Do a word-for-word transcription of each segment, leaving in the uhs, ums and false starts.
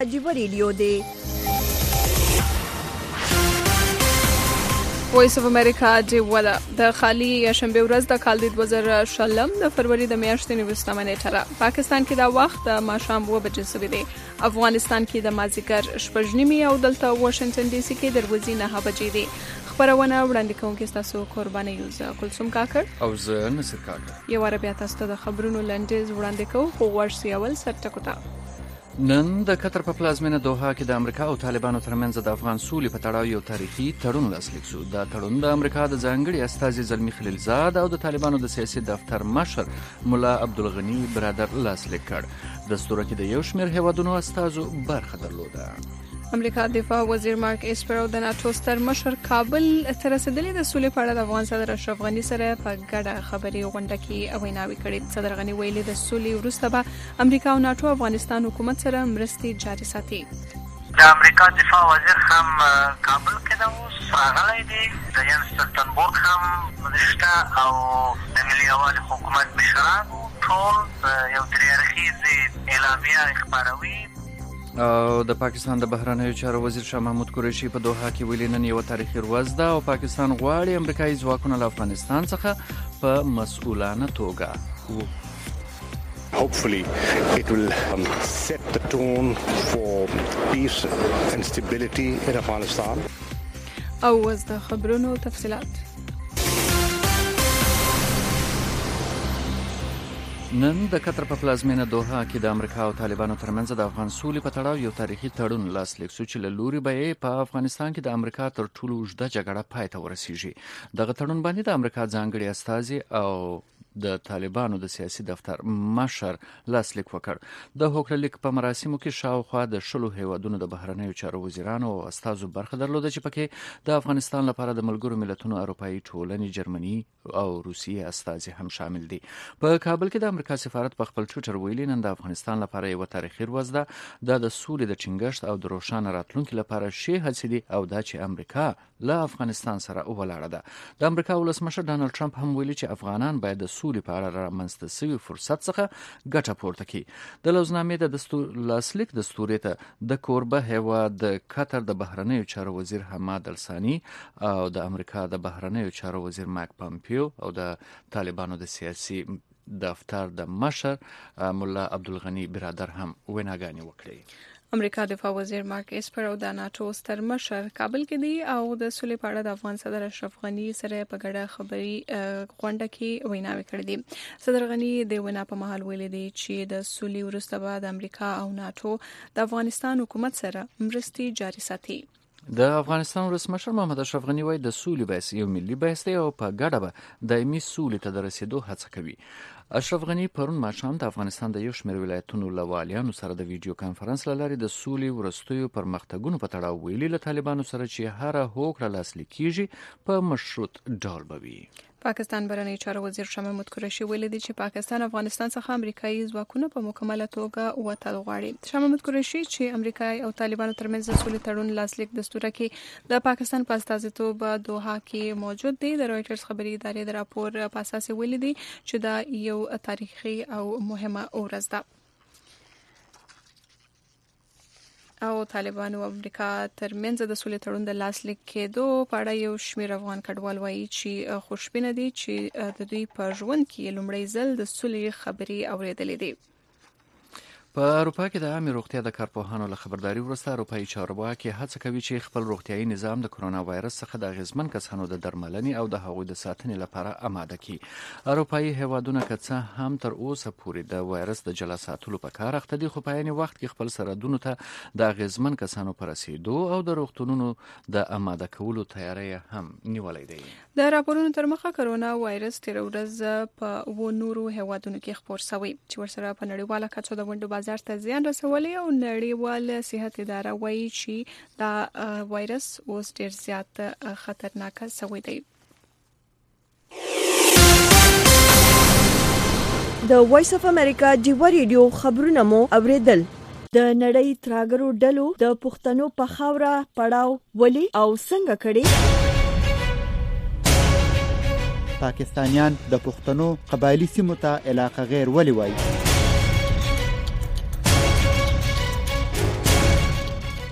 عجیب ریډیو دی. وایس اف امریکا دی ودا د خالی شنبه ورځ د کال د دوه زره شلم د فروری د میاشتې نوستمه نیټه پاکستان کې دا وخت د ماښام و بجې سوي دی. افغانستان کې د مازیګر شپږ نیمې او دلته واشنگټن ډي سي کې د ورځې نه بجې دی. خبرونه وړاندې کوونکې تاسو قرباني یوزه کلثوم کاکړ او زه نصر کاکړ. یو عربیا تاسو ته د خبرونو لنډیز وړاندې کوو خو ورسي اول سرټکوتا. نن د قطر په پلازمینه دوحه کې د امریکا او طالبانو ترمنځ د افغان سولې په تړاو یو تاریخي تړون لاسلیک شو. دا تړون د امریکا د ځانګړي استازي زلمی خلیلزاد او د طالبانو د سیاسي دفتر مشر مولا عبدالغنی برادر لاسلیک کړ. دستور کې د یو شمېر هیوادونو استازو برخه درلوده. امریکا دفاع وزیر مارک اسپر او د ناتو ستر مشر کابل تر رسیدلې د سولې په اړه د افغان صدر اشرف غنی سره په ګډه خبري غونډه کې ویناوي کړې. صدر غنی ویلي د سولې وروسته به امریکا او ناتو افغانستان حکومت سره مرستې جاري ساتي. د امریکا دفاع وزیر هم کابل کې د اوس راغلی دی. د ینس سټنبورګ هم نشته او د ملي یووالي حکومت مشران ټول یو تاریخي اعلامیه خپروي. او د پاکستان د بهرنیو چارو وزیر شاه محمود قریشي په دوحه کې ویلي نن یو تاریخي ورځ ده او پاکستان غواړي امریکایي ځواکونه له افغانستان څخه په مسؤلانه توګه Hopefully it will um, set the tone for peace and stability in Afghanistan. او وز د خبرونو تفصيلات. نن د قطر په پلازمینه دوحه کې د امریکا او طالبانو ترمنځ د افغان سولې په تړاو یو تاریخي تړون لاسلیک شو چې له لوري به په افغانستان کې د امریکا تر ټولو اوږده جګړه پای ته ورسیږي. دغه تړون باندې د امریکا ځانګړي استازي او د طالبانو د سیاسي دفتر مشر لاسلیک وکړ. د هوکړلیک په مراسمو کې شاوخوا د شلو هیوادونو د بهرنیو چارو وزیرانو او استازو برخه درلوده چې پکې د افغانستان لپاره د ملګرو ملتونو اروپایي ټولنې، جرمني او روسیې استازي هم شامل دي. په کابل کې د امریکا سفارت په خپل ټویټر ویلي نن د افغانستان لپاره یو تاریخي ورځ ده. دا د سولې د ټینګښت او د روښانه راتلونکي لپاره شی هڅې دي او دا چې امریکا له افغانستان سره ولاړه ده. د امریکا ولسمشر ډانلډ ټرمپ هم ویلي چې افغانان باید د سولې په اړه رامنځته شوي فرصت څخه ګټه پورته کړي. د لوزنامې د دستور لاسلیک دستوري ته د کوربه هیواد د قطر د بهرنیو چارو وزیر حماد الثانی او د امریکا د بهرنیو چارو وزیر مایک پامپیو او د طالبانو د سیاسي دفتر د مشر مولا عبدالغنی برادر هم ویناګانې وکړي. امریکا دفاع وزیر مارک اسپر او د ناتو ستر مشر کابل کې دی او د سولې په اړه د افغان صدر اشرف غنی سره په ګډه خبري غونډه کې ویناوي کړې دي. صدر غنی د وینا په مهال ویلي دی چې د سولې وروسته به د امریکا او ناتو د افغانستان حکومت سره مرستې جاري ساتي. د افغانستان ولسمشر محمد اشرف غنی وايي د سولې بحث یو ملي بحث دی او په ګډه به دایمي سولې ته د رسیدو هڅه کوي. اشرف غنی پرون ماښام د افغانستان د یو شمېر ولایتونو له والیانو سره د ویډیو کانفرنس له لارې د سولې وروستیو پرمختګونو په تړاو ویلي له طالبانو سره چې هره هوکړه لاسلیک کیږي په مشروط ډول به وي. پاکستان بهرنیو چارو وزیر شاه محمود قریشي ویلي دی چې پاکستان افغانستان څخه امریکایي ځواکونه په مکمله توګه وتل غواړي. شاه محمود قریشي چې امریکایي او طالبانو ترمنځ د سولې تړون لاسلیک دستور کې د پاکستان په استازیتوب دوحه کې موجود دی د رويټرز خبري ادارې د راپور په اساس ویلي دی چې دا یو تاریخي او مهمه ورځ ده. او طالبان او امریکا ترمنځ د سولې تړون د لاسلیک کېدو په اړه یو شمېر افغان کډوال وایي چې خوشبینه دي چې د دوی په ژوند کې لومړی ځل د سولې خبري اورېدلې دي. په اروپا کې د عامې روغتیا د کارپوهانو له خبرداري وروسته اروپایي چارواکي هڅه کوي چې خپل روغتیايي نظام د کرونا وایرس څخه د اغېزمن کسانو د درملنې او د هغوی د ساتنې لپاره آماده کړي. اروپایي هیوادونه که څه هم تر اوسه پورې د وایرس د جلا ساتلو په کار اخته دي خو په عین وخت کې خپل سرحدونو ته د اغېزمن کسانو په رسیدو او د روغتونونو د آماده کولو تیاری هم نیولې دی. د راپورونو تر مخه کرونا وایرس تیر ورځ په و نورو هیوادونو کې خپور شوی چې ورسره په نړیواله کچه د ونډو بازار ته زیان رسولی او نړیواله صحت اداره وایي چې دا وایرس اوس ډیر زیات خطرناک شوی دی. د وایس اف امریکا جیوا ریډیو خبرونه مو اوریدل. د نړۍ تراګرو ډلو د پښتنو په خاوره پړاو ولي او څنګه کړي. پاکستانیان د پښتنو قبایلی سیمو ته علاقه غیر ولي وایي.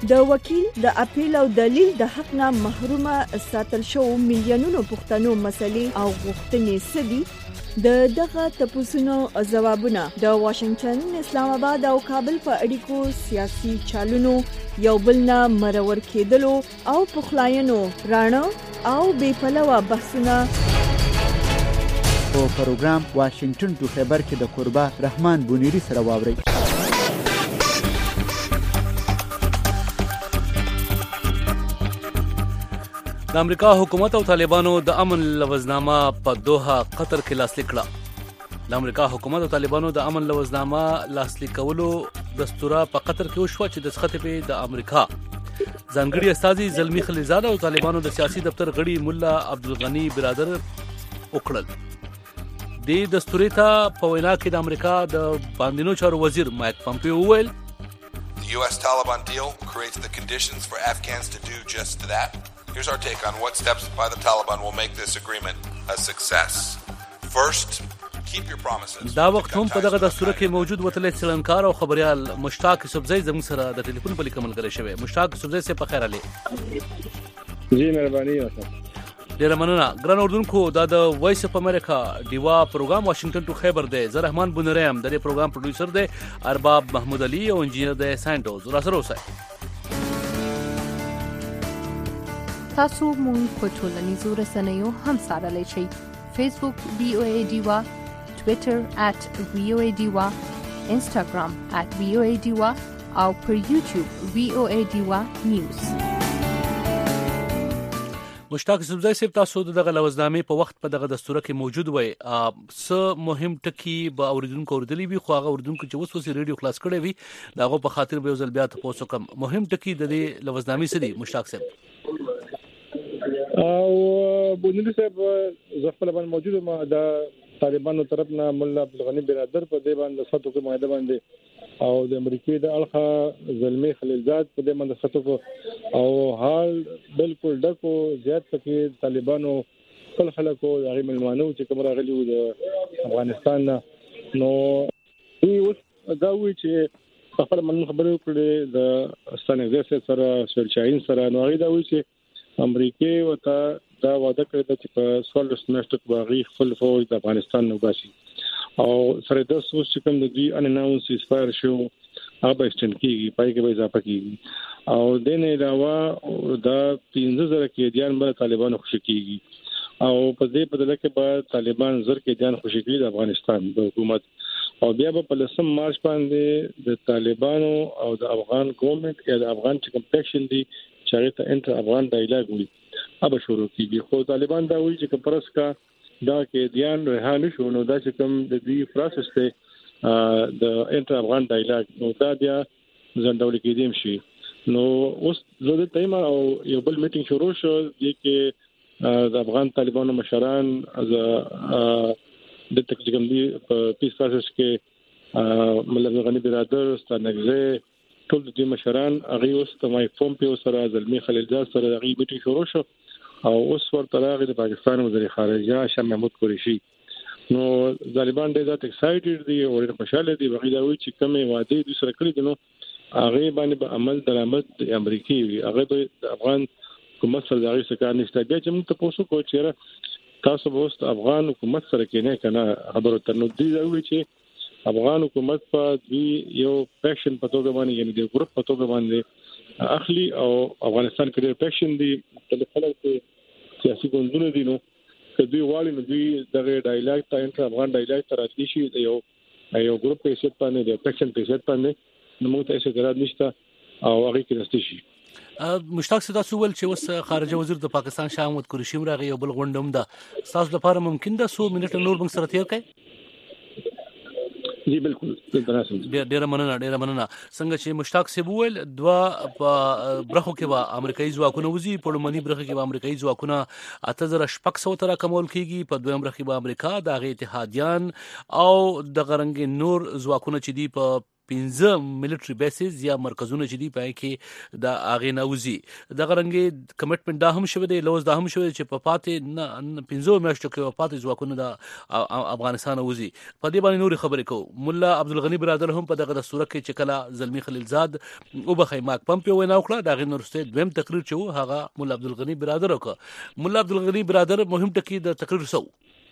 د وکیل د اپیل او دلیل د حق نه محرومه ساتل شو میلیونونو پښتنو مسلې او غوښتنې سدي د دغه تپوسونو ځوابونه د واشنگټن، اسلام آباد او کابل په اړیکو سیاسي چالونو یو بل نه مرور کېدلو او پخلاینو رانه او بې پلوه بحثونه په پروګرام واشنگټن ټو خیبر کې د قربا رحمان بونیری سره واوري. د امریکا حکومت او طالبانو د امن لوزنامه په دوحه قطر کې لاسلیک کړه. د امریکا حکومت او طالبانو د امن لوزنامه لاسلیک کولو دستوره په قطر کې وشو چې د سختې په د امریکا ځانګړي استاذي زلمی خلیزاد او طالبانو د سیاسي دفتر غړي مولا عبدالغنی برادر وکړل. د دستوري ته په وینا کې د امریکا د باندینو چارو وزیر مایک پامپیو وویل The U S Taliban deal creates the conditions for Afghans to do just that. Here's our take on what steps by the Taliban will make this agreement a success. First, keep your promises. دا وخت هم په دغه دستور کې موجود وتلی څلنکار او خبريال مشتاق سبزی زموږ سره د ټلیفون په لیکه ملګری شوی. مشتاق سبزی سه په خیر علي. جی مهرباني وکړه. ډیر مننه. ګران اردوونکو دا د وایس اف امریکا دیوا پروګرام واشنگټن ټو خیبر دی. زه رحمان بونریم د دې پروګرام پروډوسر دی. ارباب محمود علي او انجینر دی سانټوز. را سره اوسئ. تاسو مونږ په ټولنیزو رسنیو هم سارلی شئ. فیسبوک وی او ای ډیوا، ټویټر ات وی او ای ډیوا، انسټاګرام ات وی او ای ډیوا او پر یوټیوب وی او ای ډیوا نیوز. مشتاق سبزی صاحب تاسو دغه لوزنامې په وخت په دغه دستور کې موجود وای. څه مهم ټکی به اوریدونکو اوریدلی وي خو هغه اوریدونکو چې اوس وسې ریډیو خلاص کړی وي داغه په خاطر به ځل بیا تاسو کوم مهم ټکی د دې لوزنامې سدي مشتاق صاحب؟ او بونیری صاحب زغفل باندې موجود ما د طالبانو طرفنا مولا عبدالغنی برادر په دې باندې ساتو کې معاهده باندې او د امریکای د اړخه زلمی خلیلزاد په دې باندې ساتو او حال بالکل ډکو زیات پکې طالبانو خپل خلکو هغه ملمانو چې کوم راغلي وو د افغانستان نو دوی دا وی چې خپل من خبرو کړې د ستانګزه سره سرچاین سره نو هغه دا وی چې امریکای وته دا وعده کړې چې په سوال سمستر باغی خپل فوج د افغانستان نو باسي او سره د سوس چې کوم د دوی ان اناونس اسپایر شو هغه ایکسټند کیږي پای کې به اضافه کیږي او د نه علاوه دا پنځه زره کې دیان به طالبانو خوشی کیږي او په دې بدله کې به طالبان زر کې دیان خوشی کیږي د افغانستان د حکومت او بیا په لسم مارچ باندې د طالبانو او د افغان ګورنمنت یا د افغان چې کمپیکشن دي چې هغه ته انټر افغان ډایلاګ وي هغه شروع کیږي خو طالبان دا وایي چې پرس کا دا کې دیان رهانه شو نو دا چې کوم د دې پروسس ته د انټر افغان ډایلاګ نو دا بیا ځندول کېدیم شي نو اوس زه د تایم او یو بل میټینګ شروع شو چې د افغان طالبانو مشران از د تکلیفم دي په پیس پروسس کې مولا عبدالغنی برادر ستانګزه ټول د مشران هغه اوس د مای پومپیو سره زلمی خلیلزاد سره هغه میټینګ شروع شو او اوس ورته راغی د پاکستان وزیر خارجه شاه محمود قریشي نو طالبان ډېر زیات ایکسایټډ دي او ډېر خوشاله دي بغیر وی چې کومه وعده د سره کړی دي نو هغه باندې به عمل درآمد د امریکای وي هغه د افغان حکومت سره دغه څه کار نشته بیا چې موږ تاسو کو چیرې تاسو به اوس افغان حکومت سره کې نه کنه خبرو تر نو دی وی چې افغان حکومت په دوی یو پېشن په توګه باندې یعنی د ګروپ په توګه باندې اخلي او افغانستان کې ډېر پېشن دي مختلف خلک سیاسي ګوندونه دي نو کدی والی نو دوی دغه ډایلاګ ته انټر افغان ډایلاګ ته راتلی شي د یو یو ګروپ په حیثیت باندې د پېشن په حیثیت باندې نو موږ ته څه ګراد نشته او هغه کې راستی شي. مشتاق سدا سوول چې اوس خارجه وزیر د پاکستان شاه محمود قریشي راغی یو بل غونډم ده تاسو لپاره ممکن ده سو منټ نور موږ سره تیر کړئ؟ جی بالکل ډیر مننه ډیر مننه. څنګه چې مشتاق سی بوول دوا په برخو کې وا امریکایي ځواکونه وزي په لومړني برخه کې وا امریکایي ځواکونه اته زره شپږ سوه تر کمول کیږي په دویم برخه کې وا امریکا د اتحادیان او د غرنګ نور ځواکونه چې دی په پنځه ملټري بیسز یا مرکزونه چې دی پای کې د اغه نوزي د غرنګي کمټمنټ دا هم شوه دی لوز دا هم شوه چې په پاتې نه پنځه میاشتو کې پاتې ځواکونه د افغانستان وزي په دې باندې نور خبرې کو مولا عبدالغنی برادر هم په دغه دستور کې چې کله زلمی خلیلزاد او بخای ماک پمپیو وینا وکړه دا غي نورسته دویم تقریر چې هغه مولا عبدالغنی برادر وکړه مولا عبدالغنی برادر مهم ټکی د تقریر سو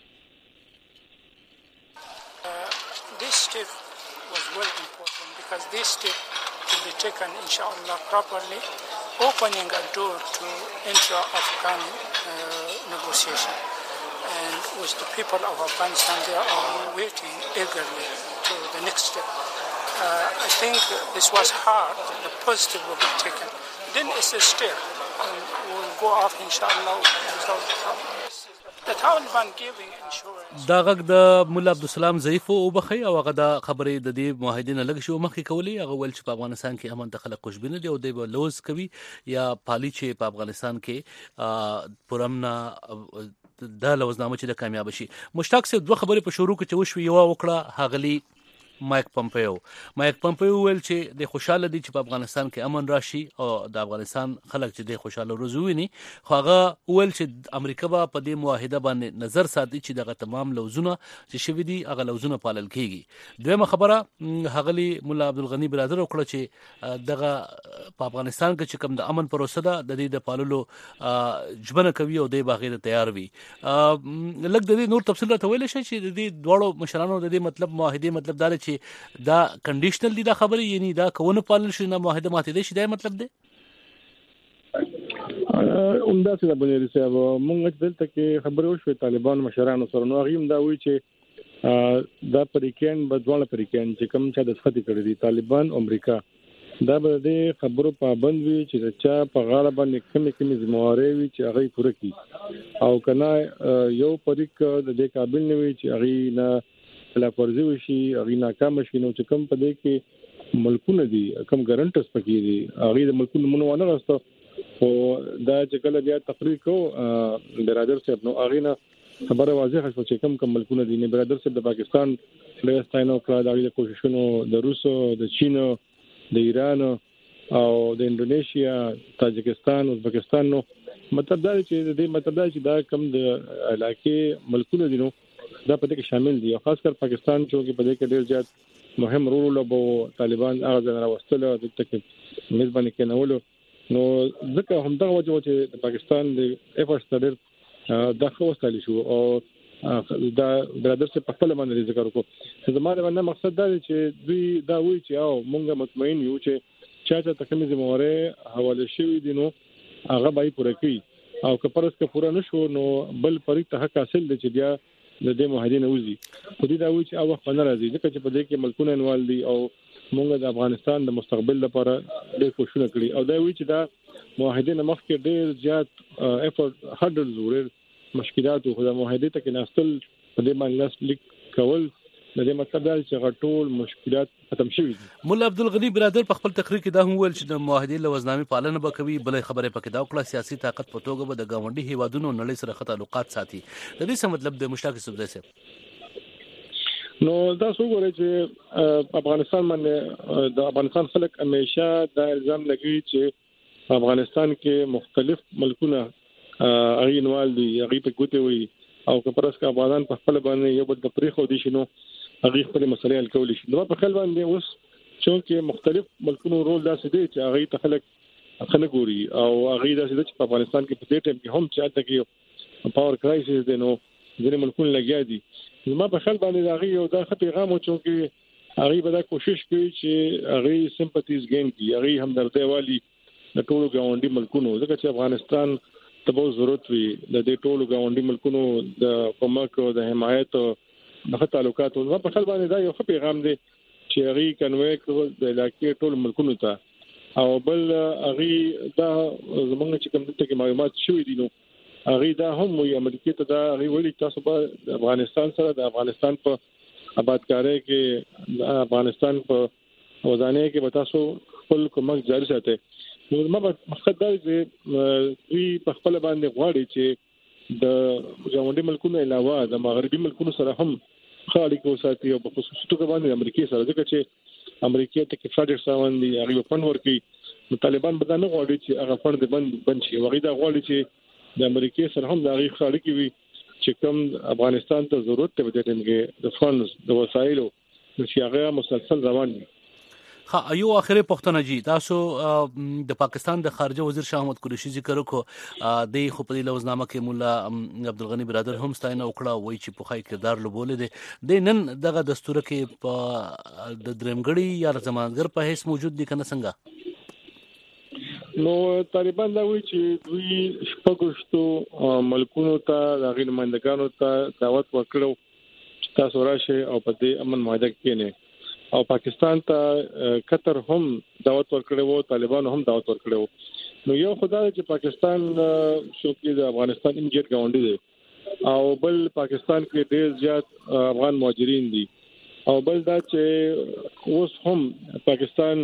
because this step to be taken inshallah properly, opening a door to intra-Afghan uh, negotiation. And with the people of Afghanistan, they are waiting eagerly to the next step. Uh, I think this was hard, the positive will be taken. Then it's a step, and we'll go off inshallah without problems. The Taliban giving insurance. دا غږ د مولا عبدالسلام ضعیف او بخي او هغه د خبرې د دې معاهدینه لږ شو مخکې کولی هغه ول چې په افغانستان کې امن د خلک خوشبینه دي او د لوز کوي یا پالي چې په افغانستان کې پرمنا د لوزنامه چې د کامیاب شي مشتاق سه دوه خبرې په شروع کې چې وشو یو وکړه هغلی مایک پمپیو مایک پمپیو ول چې د خوشاله دي چې په افغانستان کې امن راشي او د افغانستان خلک چې د خوشاله روزویني خو هغه ول چې امریکا به په دې معاهده باندې نظر ساتي چې دغه تمام لوزونه چې شوي دي هغه لوزونه پالل کیږي دویمه خبره هغلی مولا عبدالغنی برادر وکړه چې دغه په افغانستان کې چې کوم د امن پروسه ده د دې د پاللو جبنه کوي او د باغې تیار وي لکه د دې نور تفصیل راته ویل شي چې د دې دواړو مشرانو د دې مطلب معاهده مطلب دا دا کنډیشنل دي دا خبره یعنی دا کونه پالل شي نه معاهده ماته دي شي دا مطلب دی عمده څه د بنیادی صاحب مونږ دلته کې خبرو شو طالبان مشرانو سره نو غیم دا وی چې دا پریکین بدوانه پریکین چې کوم چې د فتح کړی دي طالبان امریکا دا به د خبرو پابند وي چې چا په غاړه باندې کومې کومې ذمہواري وي چې هغه پوره کړي او کنه یو پریک د دې قابل نه وي چې هغه نه لا فرضي وشي هغه ناکام شي نو چې کوم په دې کې ملکونه دي کوم ګارانټرز پکې دي هغه د ملکونو مونږ ونه راستو او دا چې کله بیا تقریر کو برادر صاحب نو هغه نه خبره واضحه شو چې کوم کوم ملکونه دي نه برادر صاحب د پاکستان له ستاینو کړه د کوششونو د روسو د چین د ایران او د انډونیشیا تاجکستان ازبکستان نو مطلب دا چې د دې مطلب دا چې دا کوم د علاقې ملکونه دي نو دا په دې کې شامل دي خاص کر پاکستان چې په دې کې ډېر زیات مهم رول لوبو طالبان هغه ځای راوستل د تک میزباني کېنولو نو ځکه هم دا وجه چې د پاکستان د افورټس ډېر د خوستل شو او دا برادر څخه په خپل باندې ذکر وکړو زموږ باندې مقصد دا دی چې دوی دا وایي چې او مونږه مطمئن یو چې چا چې تکمیل ذمہواره حواله شوی دي نو هغه به پوره کوي او که پرس که پوره نشو نو بل پرې ته حق حاصل دي چې بیا د دې معاهدې نه وځي خو دې دا وایي چې او وخت نه راځي ځکه چې په دې کې ملکونه انوال دي او موږ د افغانستان د مستقبل لپاره ډېر کوششونه کړي او دا وایي چې دا معاهدې نه مخکې ډېر زیات افورټ هډلز ورې مشکلات خو دا معاهدې ته کې ناستل په دې باندې لاس لیک کول د دې مطلب دا چې غټول مشکلات ختم شوي دي مولا عبدالغنی برادر په خپل تقریر کې دا هم ویل چې د معاهدې لوزنامې پالنه به کوي بلې خبره پکې دا وکړه سیاسي طاقت په توګه به د ګاونډي هیوادونو نړۍ سره ښه تعلقات ساتي د دې څه مطلب د مشتاق صاحب صاحب نو دا څو غواړي چې افغانستان باندې د افغانستان خلک همیشه دا الزام لګوي چې افغانستان کې مختلف ملکونه اغه انوال دي هغه په ګوته وي او که پرس کا افغانان په خپل باندې یو بل د پریخو دي شنو هغه خپل مسلې حل کول شي نو په خپل باندې اوس چې مختلف ملکونو رول داسې دی چې هغه ته خلک خلک ګوري او هغه داسې دی چې په افغانستان کې په دې ټیم کې هم چې حتی کې پاور کرایسس دی نو ځینې ملکونه لګیا دي نو په خپل باندې هغه یو دا پیغام و چې هغه به دا کوشش کوي چې هغه سمپاتیز ګین کی هغه همدردی والی د ټولو ګاونډي ملکونو ځکه چې افغانستان ته به ضرورت وي د دې ټولو ګاونډي ملکونو د کومک او د حمایت دغه تعلقات او په خپل باندې دا یو پیغام دی چې هغه کنوي کول د علاقې ټول ملکونو ته او بل هغه دا زمونږ چې کوم ته معلومات شوې دي نو هغه دا هم وي امریکا ته دا هغه ویلي تاسو په افغانستان سره د افغانستان په آبادکارۍ کې د افغانستان په وزانه کې به تاسو خپل کومک جاری ساتئ نو مقصد دا چې دوی په خپل باندې غواړي چې د ګاونډي ملکونو علاوه د مغربي ملکونو سره هم خالي کو ساتي او په خصوصي توګه باندې امریکای سره ځکه چې امریکا ته کې پروجیکټ روان دي هغه فند ورکړي. نو طالبان به نه غواړي چې هغه فند بند بند شي، هغه دا غواړي چې د امریکا سره هم د هغه خاله کې وي چې کوم افغانستان ته ضرورت ته بده دې د فند د وسایلو چې هغه مسلسل روان دي. ها یو اخري پښتنه جی تاسو د پاکستان د خارجه وزیر شاه محمود قریشي ذکر وکړو د خو په لوزنامه کې مولا عبدالغنی برادر هم ستاینه وکړه وایي چې په خای کردار لوبولې دي د نن دغه دستور کې په د درمګړی یا زمانګر په هیڅ موجود دي کنه څنګه؟ نو طالبان دا وایي چې دوی شپږشتو ملکونو ته د غیر نمائندګانو ته دعوت ورکړو چې تاسو راشئ او په دې امن معاهده کې نه، او پاکستان ته قطر هم دعوت ورکړو، طالبان هم دعوت ورکړو. نو یو خدای چې پاکستان شو کې د افغانستان انجیر گاونډي دی او بل پاکستان کې ډېر زیات افغان مهاجرین دي، او بل دا چې اوس هم پاکستان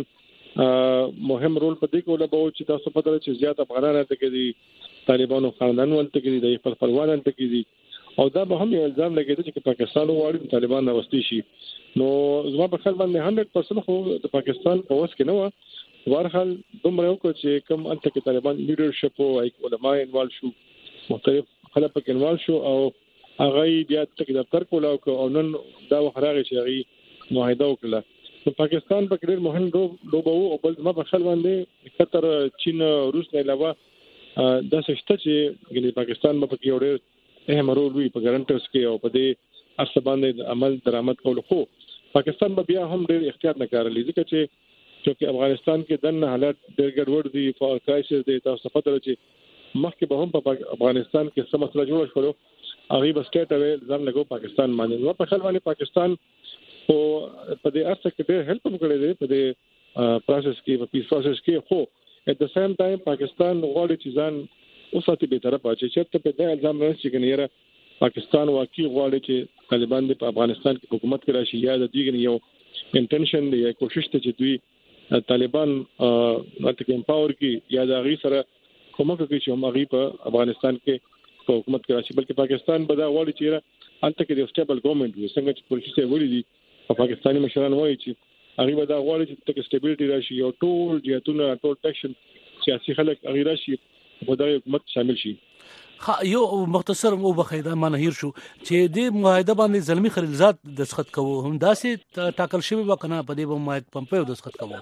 مهم رول په دې کې ولوبو چې تاسو په دغه چې زیات افغانان ته کې دي، طالبانو خاندان ولته کې دي، خپل خپلوان ته کې دي، او دا به هم یو الزام لګیږي چې پاکستان وغواړي طالبان راوستي شي. نو زما په خیال باندې صد درصد خو د پاکستان په وس کې نه و، ورحال دومره یو چې کوم انت کې طالبان لیډرشپ او علماء انوال شو، مختلف خلک پکې انوال شو، او هغه بیا تک دفتر کولاو او نن دا وخراغه چې هغه معاهده وکړه. نو پاکستان په ډېر مهم لوبو او بل ما په خیال باندې قطر، چین، روس نه علاوه د سشته چې ګنې پاکستان په کې اوري اهم رول وی په ګارانټرز کې او په دې اصل باندې عمل درآمد کول. خو پاکستان به بیا هم ډېر احتیاط نه کارلی ځکه چې چې افغانستان کې دنه حالات ډېر ګډوډ دي، فور کرایسس دي، تاسو په دغه چې مخکې به هم په افغانستان کې څه مسله جوړ شول هغه به سټیټ اوی ځم لګو پاکستان باندې. نو په خیال باندې پاکستان او په دې اصل کې ډېر هیلپ وکړي دي په دې پروسس کې، په پیس پروسس کې. خو at the same time پاکستان غواړي چې ځان اوساتي به طرف اچي چې په دې الزام نه شي کنيره پاکستان واقعي غواړي چې طالبان په افغانستان کې حکومت کړي شي، یا د دې یو انټنشن دی یا کوشش ته چې دوی طالبان ماته کې امپاور کې یا د غي سره کومه کوي چې هم غي په افغانستان کې په حکومت کړي شي، بلکې پاکستان به دا غواړي چې انته کې د سټیبل ګورنمنت وي، څنګه چې پولیسي وړي دي په پاکستاني مشران وایي چې هغه به دا غواړي چې تک سټیبلیټي راشي او ټول جهتونه ټول ټیکشن سیاسي خلک هغه راشي په دغه حکومت شامل شي. ها یو مختصر مو بخیدا منهیر شو چې د معاهده باندې زلمی خلیلزاد دسخط کوو هم داسې ټاکل شوی وکنه په دې باندې مایک پمپیو دسخط کوو.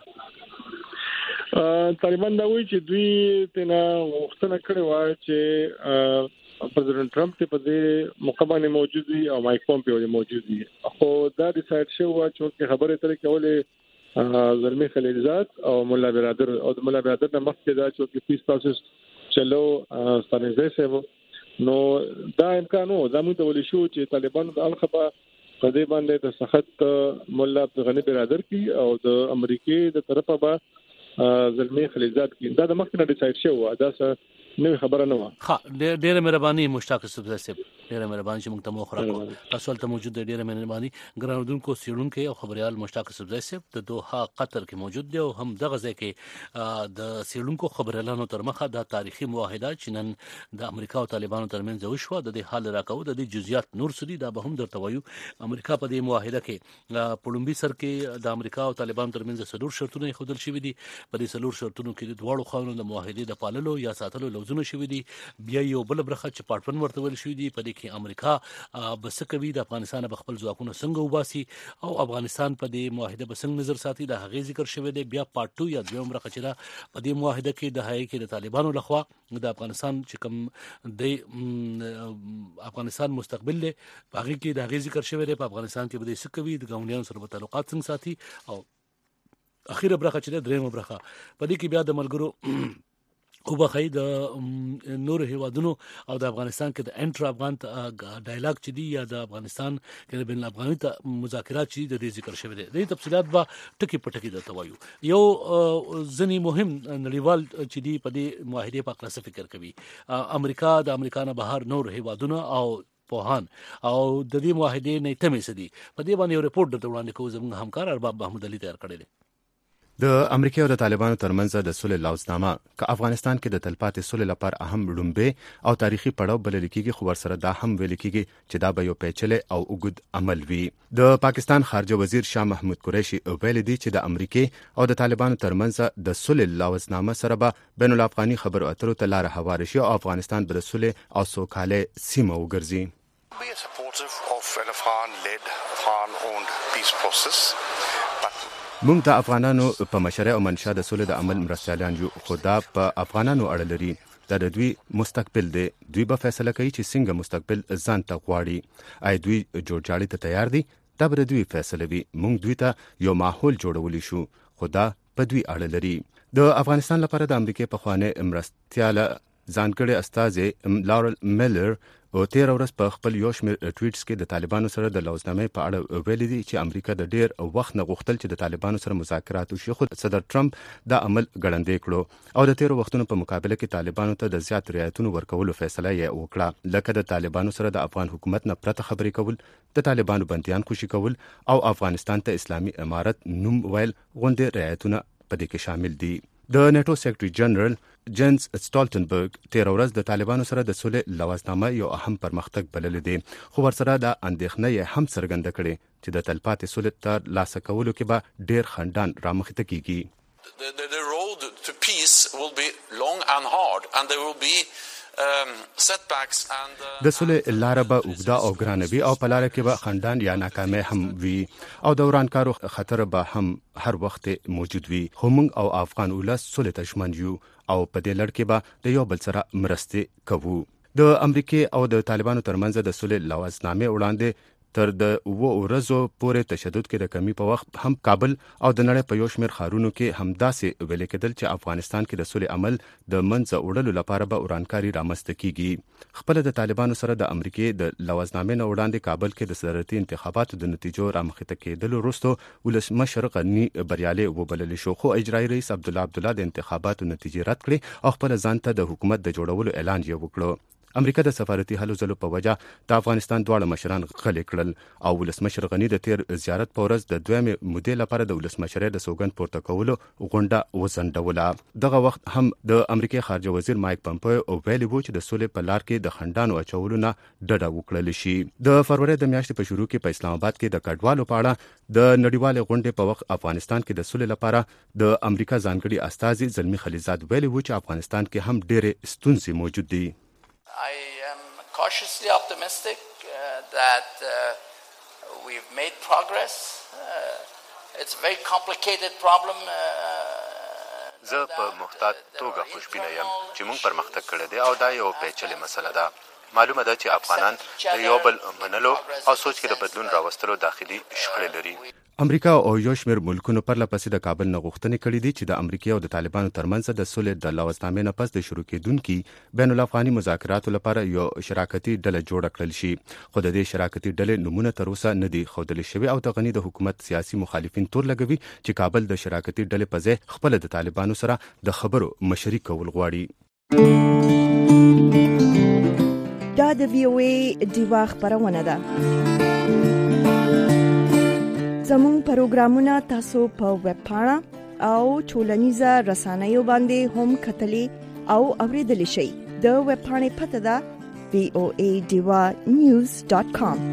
طالبان دا وایي چې دوی تنا وختونه کړي وای چې پرزیدنت ټرمپ ته په دې مقابله موجود وي او مایک پمپیو موجود وي، خو دا ډیسایډ شو چې خبره ترې کولې زلمی خلیلزاد او مولا برادر او مولا برادر نه مخکې دا چې پیس پروسس چلو ستانیزه سیو. نو دا امکان وو دا موږ ته ولې شو چې طالبان د الخبا په دې باندې د سخت مولا عبدالغنی برادر کی او د امریکای د طرفه به زلمی خلیلزاد کی دا د مخکنه ډیسایډ شو، دا څه نو خبره نه و. ها ډېر مهرباني مشتاق صاحب صاحب ډېر مهرباني چې موږ ته مو خراکو تاسو ته موجود دی، ډېر مهرباني ګرانودونکو سیړونکو او خبريال مشتاق صاحب صاحب د دوحه قطر کې موجود دی او هم دغه ځای کې د سیړونکو خبريالانو تر مخه د تاریخي معاهده چې نن د امریکا او طالبانو ترمنځ وشو د دې حال راکو د دې جزئیات نور سدي دا به هم درته وایو. امریکا په دې معاهده کې پړومبي سر کې د امریکا او طالبانو ترمنځ څلور شرطونه خودل شوی دي، په دې څلور شرطونو کې د دواړو خواونو د معاهده د پاللو یا ساتلو لوزونه شوی دي. بیا یو بل برخه چې پارټون ورته ویل شوی دی په دې کې امریکا بس کوي د افغانستان په خپل ځواکونو څنګه وباسي او افغانستان په دې معاهده به څنګه نظر ساتي د هغې ذکر شوی دی. بیا پارت ټو یا دویم برخه چې دا په دې معاهده کې د هغې کې د طالبانو لخوا د افغانستان چې کوم د افغانستان مستقبل دی هغې کې د هغې ذکر شوی دی په افغانستان کې به دې څه کوي، د ګاونډیانو سره به تعلقات څنګه ساتي، او اخیره برخه چې دریمه برخه په دې کې بیا د ملګرو او بخای د نور هیوادونو او د افغانستان کې د انټر افغان ډایلاګ چې دی یا د افغانستان کې د بین الافغاني مذاکرات چې د ذکر شوی دی د تفصيلات به ټکی پټکی درته وایو. یو ځنی مهم نړیوال چې دی په دې معاهده په اړه فکر کوي، امریکا د امریکا نه بهر نور هیوادونو او پوهان او د دې معاهده نه تمه سدي په دې باندې یو ریپورت درته وړاندې کوم زموږ همکار ارباب محمود علي تیار کړی دی. د امریکا او د طالبانو ترمنځ د صلح لوزنامه ک افغانستان کې د تلپاتې صلح لپاره اهم لومبه او تاریخي پړاو بلل کېږي، خو ورسره دا هم ویل کېږي چې دا به یو پیچلې او اوږد عمل وي. د پاکستان خارجه وزیر شاه محمود قریشي ویل دي چې د امریکا او د طالبانو ترمنځ د صلح لوزنامه سره به بین الافغاني خبرو اترو ته لار هواره شي او افغانستان به د صلح او سوکاله سیمه وګرځي. We are supportive of an Afghan-led, Afghan-owned peace process. موږ د افغانانو په مشرع او منشا د صلح د عمل مرستیالان یو، خو دا په افغانانو اړه لري. دا د دوی مستقبل دی. دوی به فیصله کوي چې څنګه مستقبل ځان ته غواړي. آیا دوی جوړجاړي ته تیار دي؟ دا به دوی فیصله وي. موږ دوی ته یو ماحول جوړولی شو، خو دا په دوی اړه لري. د افغانستان لپاره د امریکای په خوانه مرستیاله ځانګړي استازي لارل میلر او تیر ورځ په خپل یو شمېر ټویټس کې د طالبانو سره د لوزنامې په اړه ویلي دي چې امریکا د ډیر وخت نه غوښتل چې د طالبانو سره مذاکرات وشي، خو صدر ټرمپ دا عمل ګړندې کړو او د تیر وختونو په مقابله کې طالبانو ته د زیات رعایتونو ورکولو فیصله یې وکړه، لکه د طالبانو سره د افغان حکومت نه پرته خبرې کول، د طالبانو بنديان خوشي کول او افغانستان ته اسلامي امارت نوم ویل غونډې رعایتونه په دې کې شامل دي. د نیټو سیکریټري جنرال جنس سټالټنبرګ تیر ورځ د طالبانو سره د صلح لوزنامه یو اهم پرمختګ بلل دي، خو ورسره د اندېښنه یې هم څرګنده کړې چې د تلپاتې صلح تر لاسه کولو کې به ډیر خنډان رامخته کیږي. The, the, the road to peace will be long and hard and there will be Um, setbacks and uh, د صلح لاره به اوږده او ګرانه وي او په لاره کې به خندان یا ناکامي هم وي او د ورانکارو خطر به هم هر وخت موجود وي، خو موږ او افغان ولس صلح ته ژمن یو او په دې لړ کې به د یو بل سره مرستې کوو. د امریکا او د طالبانو ترمنځ د صلح لوزنامې وړاندې تر د اوو ورځو پورې تشدد کې د کمی په وخت هم کابل او د نړۍ په یو شمېر ښارونو کې همداسې ویل کېدل چې افغانستان کې د صلح عمل د منځه وړلو لپاره به ورانکاري رامنځته کیږي. خپل د طالبانو سره د امریکا د لوزنامې نه وړاندې کابل کې د صدارتي انتخاباتو د نتیجو رامخته کېدلو وروسته ولسمشر غني بریالي وبلل شو، خو اجرایي رئیس عبدالله عبدالله د انتخاباتو نتیجې رد کړې او خپل ځان ته د حکومت د جوړولو اعلان یې وکړ. امریکا د سفارتي هلو ځلو په وجه د افغانستان دواړه مشران غلي کړل او ولسمشر غني د تیر زیارت په ورځ د دویمې مودې لپاره د ولسمشرۍ د سوګند پورته کولو غونډه وزندوله. دغه وخت هم د امریکا خارجه وزیر مایک پمپیو او ویلي وو چې د صلح په لار کې د خندانو اچولو نه ډډه وکړل شي. د فروری د میاشتې په شروع کې په اسلام آباد کې د کډوالو په اړه د نړیوال غونډې په وخت افغانستان کې د صلح لپاره د امریکا ځانګړي استازي زلمی خلیزاد ویلي وو چې افغانستان کې هم ډېرې ستونزې موجود دي. I am cautiously optimistic uh, that uh, we've made progress. Uh, it's a very complicated problem. زه په محتاط توګه خوشبینه یم چې موږ پرمختګ کړی دی او دا یو پیچلې مسله ده. معلومه ده چې افغانان د یو بل منلو او سوچ کې د بدلون راوستلو داخلي شخړې لري. امریکا او یو شمېر ملکونو پرله پسې د کابل نه غوښتنې کړې دي چې د امریکا او د طالبانو ترمنځ د صلح د لوزنامې نه پس د شروع کېدونکي بین الافغاني مذاکراتو لپاره یو شراکتي ډله جوړه کړل شي، خو د دې شراکتي ډلې نمونه تر اوسه نه دي ښودل شوي او د غني د حکومت سیاسي مخالفین تور لګوي چې کابل د شراکتي ډلې په ځای خپل د طالبانو سره د خبرو مشري کول غواړي. دا د وی او ای دیوا خبرونه ده. زموږ پروګرامونه تاسو په ویب پاڼه او ټولنیزه رسنیو باندې هم کتلی او اوریدلی شئ. د ویب پاڼې پته ده وی او ای دیوا نیوز ډاټ کام.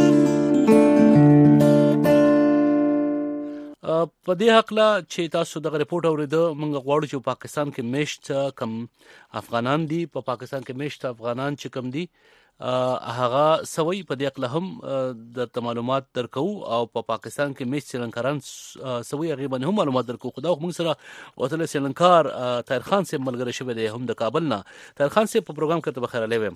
په دې حق لا چې تاسو دغه ریپورت اوریده موږ غواړو چې پاکستان کې میشت کم افغانان دي، په پاکستان کې میشت افغانان چې کم دي هغه سوي په دې حق له هم د معلومات درکو او په پاکستان کې میشت سریلانکاران سوي هغه باندې هم معلومات درکو. خدا موږ سره وتل سریلانکار طاهر خان سے ملګری شوی دی هم د کابل نه. طاهر خان سے په پروګرام کې بخیر علیه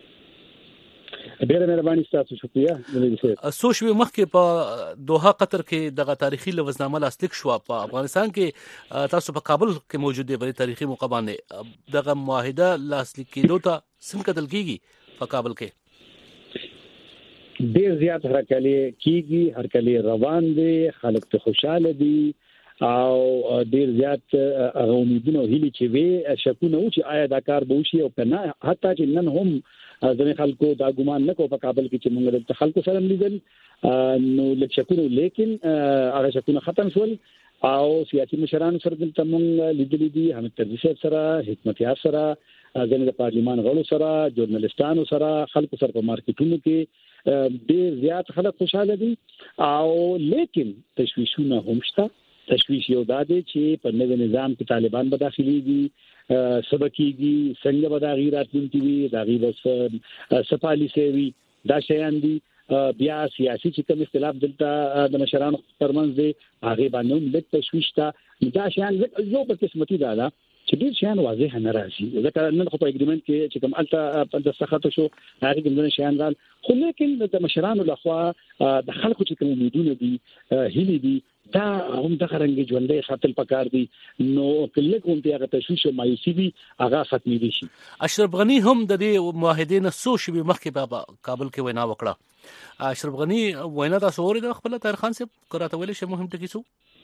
ډېر مهرباني تاسو شکریہ. سو شوي مخکې په دوحه قطر کې دغه تاریخي لوزنامه لاسلیک شو. په افغانستان کې تاسو په کابل کې موجود دی په تاریخي موقع باندې دغه معاهده لاسلیک کېدو ته څنګه کتل کیږي په کابل کې؟ ډېر زیات هرکلی کیږي، هرکلی روان دي، خلک ته خوشاله دي او ډېر زیات امیدونه هلي چې وي شکونه و چې آیا دا کار به وشي او کنه. حتی چې نن هم ځنې خلکو دا ګمان نه کوي په کابل کې چې موږ د خلکو سره لیدل نو لکه لیکن هغه شکونه ختم شول او سیاسي مشران سره دلته موږ لیدلې دي حمید طرزي سره حکمت یار سره ځنې د پارلیمان غړو سره ژورنالستانو سره خلکو سره په مارکیټونو کې ډېر زیات خلک خوشاله دي او لیکن تشویشونه هم شته. تشویش یو دا دی چې په نوې نظام کې طالبان به داخليږي سبکیږي څنګه به دا غیر راتلونکي وي دا غیر بس سپالیسي وي دا شیان دي بیا سیاسي چې کوم اختلاف دلته د مشرانو ترمنځ دی هغه باندې هم د تشویش ته دا شیان یو په قسمتي دا ده چې ډیر شیان واضح نه راځي ځکه نن خو په اګریمنت کې چې کوم الته د سخت شو هغه کوم شیان رال خو لیکن د مشرانو لخوا د خلکو چې کوم امیدونه دي هلي دي دا هم د خرنګ ژوندې خاطر پکار دي نو کله کوم ته هغه تشویش مایوسي دي هغه ختمي دي شي. اشرف غنی هم د دې معاهدې نه سو شي مخکې په کابل کې وینا وکړه. اشرف غنی وینا تاسو اورید خپل طاهر خان صاحب کراته ویل شي مهم ټکی سو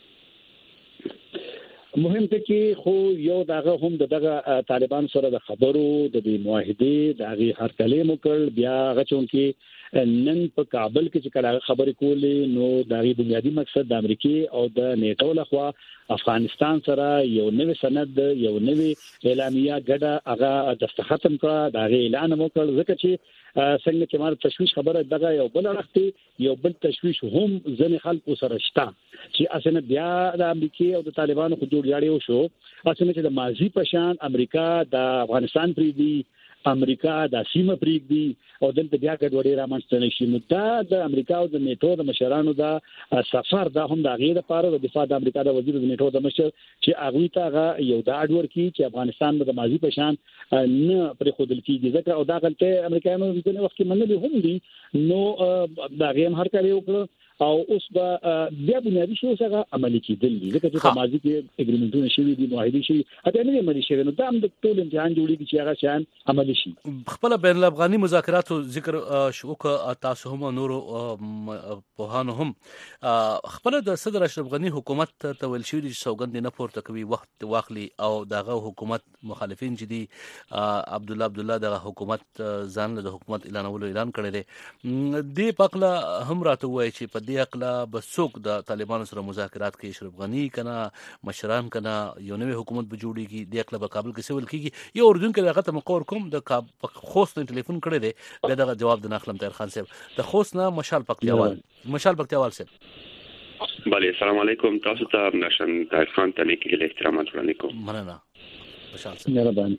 مهم ته کې خو یو دغه هم دغه طالبان سره د خبرو د دې معاهدې د هغه هر کلمو کړ بیا غچون کې نن په کابل کې چې کله خبرې کولې نو د غي بنیادی مقصد د امریکای او د نیټو لخوا افغانستان سره یو نوې سند یو نوې اعلامیه ګډه هغه دستخط کړه د اعلان مو کړ ځکه چې څنګه چې مار تشویش خبره دغه یو بل راختي یو بل تشویش هم ځنې خلکو سره شته چې اسنه بیا د امریکای او د طالبانو خو جوړ یاړي وشو اسنه چې د ماضي پشان امریکا د افغانستان پری دی امریکا د سیمه پریګ دی او دلته بیا ګډوډي رامنځته نشي نو دا د امریکا او د نیټو د مشرانو دا سفر دا هم د غیر لپاره د دفاع د امریکا د وزیر د نیټو د مشر چې هغه ته یو دا اډور کی چې افغانستان د ماضي پشان نه پر خودل کیږي ځکه او دا غلطه امریکایانو د وخت کې منلي هم دي نو دا غیم هر کله وکړو او اوس به بیا بنیادی شی اوسه عملي کیدل دي ځکه چې په ماضي کې اګریمنټونه شوي دي معاهده شي اته نه عملي شوي نو دا هم د ټول امتحان جوړیږي چې هغه شان عملي شي. خپل بین الافغاني مذاکراتو ذکر شو ک تاسو هم نور په هانو هم خپل د صدر اشرف غنی حکومت ته ویل شوی چې سوګند نه پورته کوي وخت واخلي او دغه حکومت مخالفین چې دي عبد الله عبد الله دغه حکومت ځان له حکومت اعلانولو اعلان کړی دی د پخله هم راته وایي چې په دې اقلا بسوک د طالبانو سره مذاکرات کوي اشرف غنی کنه مشران کنه یو نوې حکومت به جوړیږي د اقلا په کابل کې سوال کیږي یو اردن کې دغه مقور کوم د خوست ټلیفون کړی دی به دغه جواب د نخلم طاهر خان صاحب د خوست نه مشال پکتیوال مشال پکتیوال صاحب بله السلام علیکم تاسو ته نشن طاهر خان ته نیکی له احترامات وړاندې کوم مننه مشال صاحب مهرباني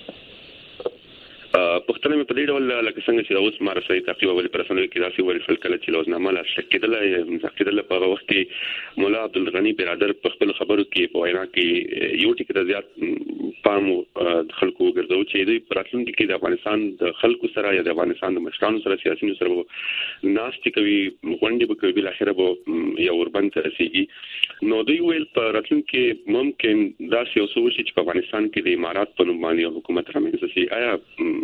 پښتنه په دې ډول لکه څنګه چې اوس مارسي تقریبا ول پرسنل کې داسې ول فل کله چې لوزنامه لا شکیدل مذکرل په وخت کې مولا عبد الغنی برادر په خپل خبرو کې په وینا کې یو ټکی د زیات پام خلکو ګرځاو چې دوی پراتلونکو کې د افغانستان د خلکو سره یا د افغانستان د مشرانو سره سیاسيونو سره ناستي کوي غونډې به کوي بل اخره به یو وربند رسیږي نو دوی ویل په راتلونکو کې ممکن داسې یو څه وشي چې په افغانستان کې د امارات په نوم باندې حکومت رامنځته شي آیا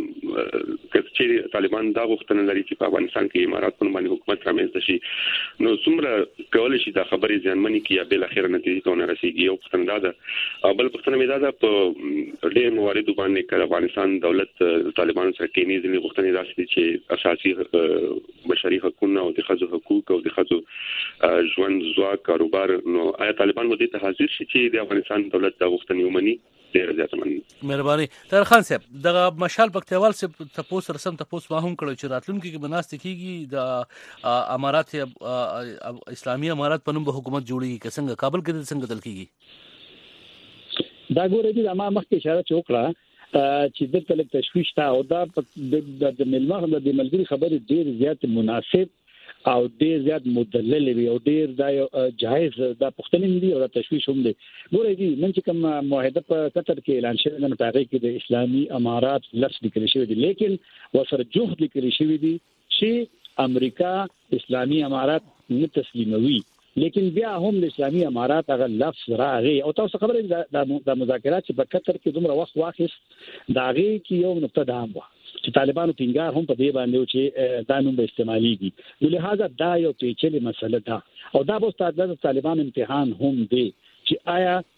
چې طالبان دا غوښتنه لري چې په افغانستان کې امارات په باندې حکومت رامنځته شي نو څومره کولای شي دا خبرې ځانمنې کې یا بل اخر نتیجه ته نه رسیږي یو پښتنه دا ده بل پښتنه مې دا ده په ډېر موارد باندې چې افغانستان دولت طالبان سره کې نه ځنې غوښتنې داسې چې اساسي بشري حقوق او د خځو حقوق او د خځو ژوند ځواک کاروبار نو آیا طالبان مو دې ته حاضر شي چې د افغانستان دولت دا غوښتنې ومني ډیر زیاته من مهرباني طاهر خان صاحب دغه مشال پکتیوال صاحب تاسو رسم تاسو ما هم کړو چې راتلونکي کې بناست کیږي د امارات اسلامي امارات په نوم به حکومت جوړیږي څنګه کابل کې څنګه تل کیږي دا ګورې چې ما مخکې اشاره وکړه چې د تل تشویش تا او دا د ملمغه د ملګری خبرې ډیر زیات مناسب او ډیر زیات مدلل وي او ډیر دا جایز دا پښتنې دي او دا تشویش هم دي ګورې دي نن چې کوم معاهده په قطر کې اعلان شوی نه پاره کې د اسلامي امارات لفظ لیکل شوی دي لیکن وسره جوهر لیکل شوی دي چې امریکا اسلامي امارات نه تسلیموي لیکن بیا هم د اسلامي امارات هغه لفظ راغی او تاسو خبره د مذاکرات چې په قطر کې دومره وخت واخیست دا غي کې یو نقطه ده هم چې طالبانو ټینګار هم په دې باندې چې دا نوم به استعماليږي نو لہذا دا یو پیچلې مسله ده او دا به ستاسو د طالبان امتحان هم دی چې آیا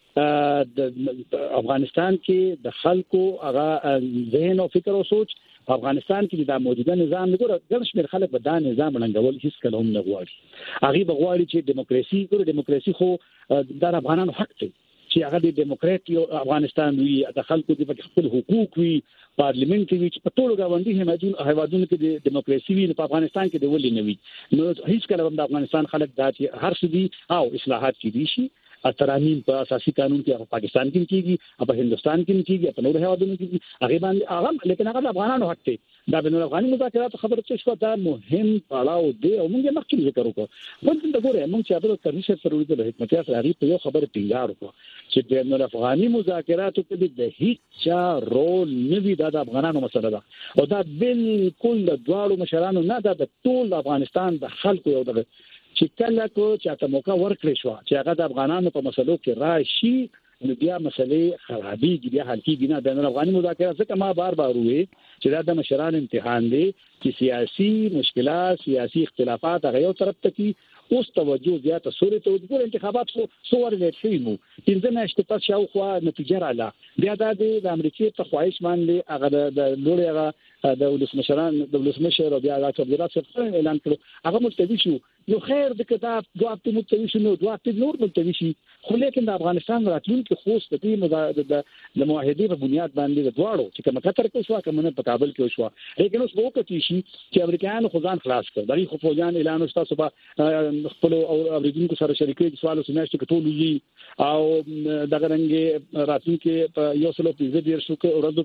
د افغانستان کې د خلکو هغه ذهن او فکر او سوچ افغانستان کې د موجوده نظام وګوره ګڼ شمېر خلک به دا نظام رنګول هیڅ کله هم نه غواړي هغه به غواړي چې دیموکراسي ګوره دیموکراسي خو د افغانانو حق دی چې هغه د دیموکرات یو افغانستان وي د خلکو د خپل حقوق وي پارلیمنت وي چې په ټولو غونډې هیوادونو کې د دیموکراسي وي په افغانستان کې د ولې نه وي نو هیڅ کله هم د افغانستان خلک دا چې هر څه دي او اصلاحات کې دي شي ترامیم په اساسي قانون کې په پاکستان کې کېږي په هندستان کې کېږي په نورو هیوادونو کې هغه باندې هغه لیکن هغه افغانانو حق دی دا بین الافغاني مذاکرات خبره څه شو دا مهم پړاو دی او موږ مخکې ذکر وکړو ولې دا ګوره موږ چې عبادت ترشي سره د حکمت یاسر هغه په یو خبره ټینګار وکړو چې بین الافغاني مذاکراتو کې د هیڅ چا رول نه وي دا د افغانانو مسله ده او دا بالکل د دواړو مشرانو نه دا د ټول افغانستان د خلکو یو دغه چې کله کو چې تاسو موقع ورکړی شو چې هغه د افغانانو په مسلو کې راشي نو بیا مسلې خرابېږي بیا حل کېږي نه بین الافغاني مذاکرات ځکه ما بار بار وې چې دا د مشران امتحان دی چې سیاسي مشکلات سیاسي اختلافات هغه یو طرف ته کی اوس توجه زیاته سوري ته د انتخابات خو څور لري شي مو پنځه میاشتې پس شاوخوا نتیجه رااله بیا د امریکای په خواهش باندې هغه د لوري هغه د ولسمشران د ولسمشر او بیا د تبلیغات څخه اعلان کړو هغه مستوي شو نو خیر د کتاب دوه په مستوي شو نو دوه په نور مستوي شي خو لیکن د افغانستان راتلونکي خوست د دې د معاهدې په بنیاد باندې د دواړو چې کوم قطر کې شو کوم نه په کابل کې شو لیکن اوس وکړي شي چې امریکایانو خو ځان خلاص کړ دغه خو فوجان اعلان وشته صبح خپل او اوریدونکو سره شریکي د سوالو سماشت کې ټول او دغه رنګ راتلونکي په یو سلو پیزه ډیر شو کې اورادو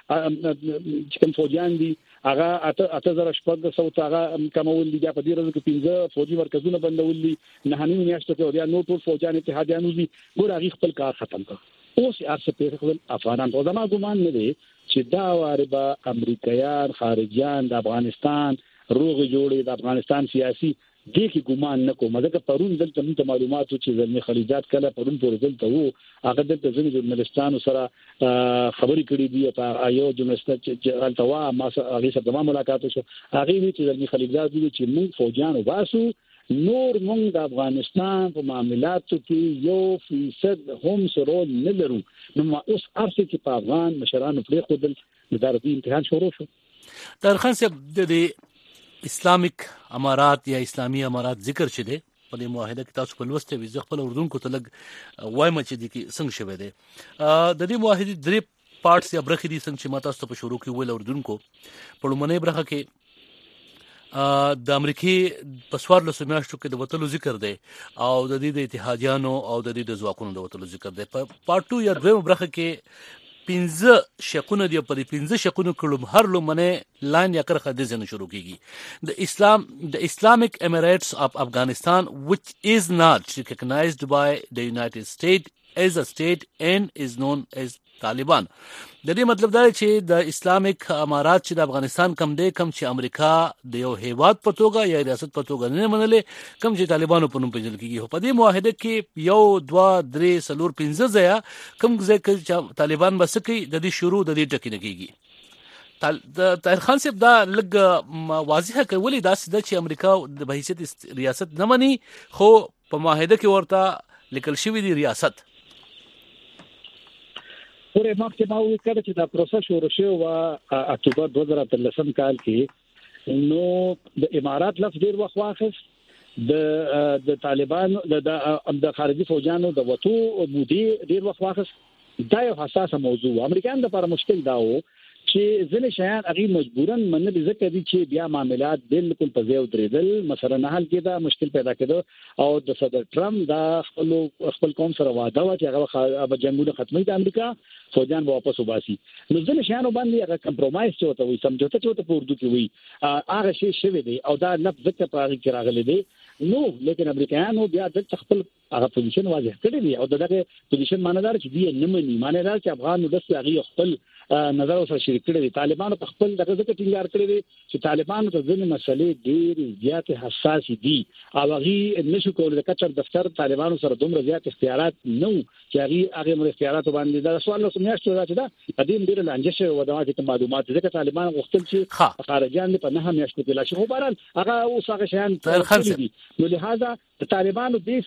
کې چې کوم فوجان دي هغه اته اته زره شپږ سو هغه کومول دي په دې ورځو کې پنځه فوجي مرکزونه بندول دي نه هني میاشتو کې او نو ټول فوجان اتحادیانو دي ګور هغه خپل کار ختم کړ اوس ارڅ په خپل افغانان په زما ګمان نه دي چې دا واربه امریکایان خارجيان د افغانستان روغ جوړي د افغانستان سیاسي دې کې ګمان نه کوم ځکه پرون دلته موږ معلوماتو چې زلمي خلیجات کله پرون پورې دلته وو هغه دلته ځینې ژورنالستانو سره خبرې کړې دي په یو ژورنالست چې غلطه وا ما هغه سره د ملاقات شو هغه وی چې زلمي خلیجات دي چې موږ فوجان وباسو نور موږ د افغانستان په معاملاتو کې یو فیصد هم سره نه لرو نو اوس ارڅ چې په افغان مشرانو پرې خودل د دارتي امتحان شروع شو در خان صاحب د اسلامیک امارات یا اسلامی امارات ذکر شته په دې معاهده کې تاسو په لوسته وي ځکه په اردن کو ته لګ وایم چې د کې څنګه شوه دي د دې معاهده درې پارټس یا برخې دي څنګه چې ماته تاسو په شروع کې ویل اردن کو په لمنې برخه کې د امریکای په سوار له سمیاشتو کې د وټلو ذکر دی او د دې د اتحادیانو او د دې د ځواکونو د وټلو ذکر دی په پارت ټو یا دویم برخه کې پنځه شکونه دی په دې پنځه شکونو کړم هر لمنه لاین یا کرخه د ځنه شروع کیږي د اسلام د اسلامیک اماراتس اف افغانستان which is not recognized by the United States as a state and is known as طالبان د دې مطلب دا چې د اسلامیک امارات چې د افغانستان کم دی کم چې امریکا د یو هیواد په توګه یا ریاست په توګه نه منلې کم چې طالبانو په نوم پیژندل کیږي په دې معاهده کې یو دوه درې څلور پنځه ځای کم ځای چې طالبان بس کوي د دې شروع د دې ټکی نه کیږي د طاهر خان صاحب دا لګ واضحه کوي دا چې امریکا د بحیثیت ریاست نه مني خو په معاهده کې ورته لیکل شوی دی ریاست پورې مخکې ما وکړ چې دا پروسس شروع شو او اکتوبر دوه زره اتلسم کال کې نو د امارات لفظ ډیر وخت واخیست د د طالبان د د خارجي فوجانو د وټو مودي ډیر وخت واخیست دا یو حساسه موضوع امریکایان لپاره مشکل دا و چې ځینې شیان هغه مجبورن منل ځکه دي چې بیا معاملات بالکل په ځای ودرېدل مثلا نه حل کېده مشکل پیدا کېده او د صدر ټرمپ دا خپل خپل قوم سره وعده و چې هغه به جنگونه ختمي د امریکا فوجان به واپس وباسي نو ځینې شیان باندې هغه کمپرمایز چوته وي سمجھوته چوته په اردو کې وي هغه شی شوی دی او دا لفظ ځکه په هغه کې راغلی دی نو لیکن امریکایانو بیا د خپل هغه پوزیشن واضح کړی دی او دغه پوزیشن معنی دار چې دی نه مني معنی دار چې افغان د هغه خپل نظر سره شریک کړی دی طالبانو په خپل دغه ځکه ټینګار کړی دی چې طالبانو ته ځینې مسلې ډېر زیات حساس دي او هغه نشو کولای د کچر دفتر طالبانو سره دومره زیات اختیارات نه چې هغه هغه مر اختیارات باندې دا سوال نو سمېشته راځي دا قدیم ډېر لانجه شوی و د معلومات ځکه طالبان غوښتل چې خارجيان په نه میاشتو کې لاشي خو بهرحال هغه اوس هغه شیان دي نو لہذا د طالبانو د فکر سره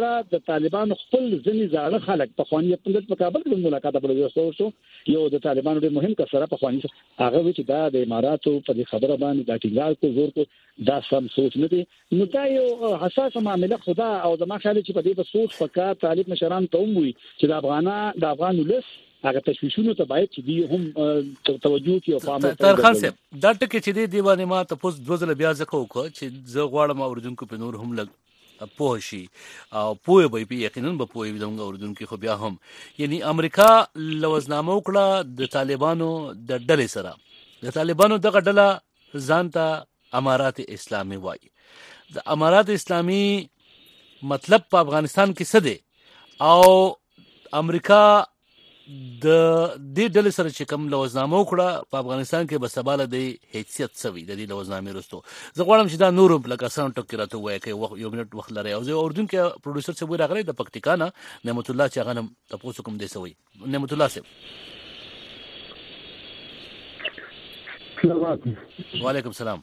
د طالبانو خپل ځنی زاړه خلک په خواني په کابل کې ملاقات په شو یو د طالبانو ډېر مهم کسره په خواني هغه چې دا د اماراتو په خبره باندې د ټینګار کو زور کو دا سم سوچ نه دي نو دا یو حساسه معاملې خدا او د ما خیال چې په دې په سوچ فکر طالب مشران ته وي چې د افغانان د افغان ولس هغه تشویشونو ته باید چې دی هم توجه کوي او فهم تر خان صاحب دا ټکی چې دی دیوانه ما ته پوس دوزله بیا ځکه وکړه چې زه غواړم اوردونکو په نور هم لګ پوه شي او پوه به په یقینا به پوه وي د اوردونکو خو بیا هم یعنی امریکا لوزنامه وکړه د طالبانو د ډلې سره د طالبانو دغه ډله ځان ته امارات اسلامي وایي د امارات اسلامي مطلب په افغانستان کې څه دی او امریکا د دې ډلې سره چې کوم لوزنامه وکړه په افغانستان کې به سباله د حیثیت سوي د دې لوزنامې رستو زه غواړم چې دا نور لکه ساوند ټک راته وایي کې یو منټ وخت لري او زه اردن کې پروډوسر څه وی راغلی د پکتیکا نه نعمت الله چې غنم تاسو کوم دې سوي نعمت الله صاحب السلام علیکم وعلیکم السلام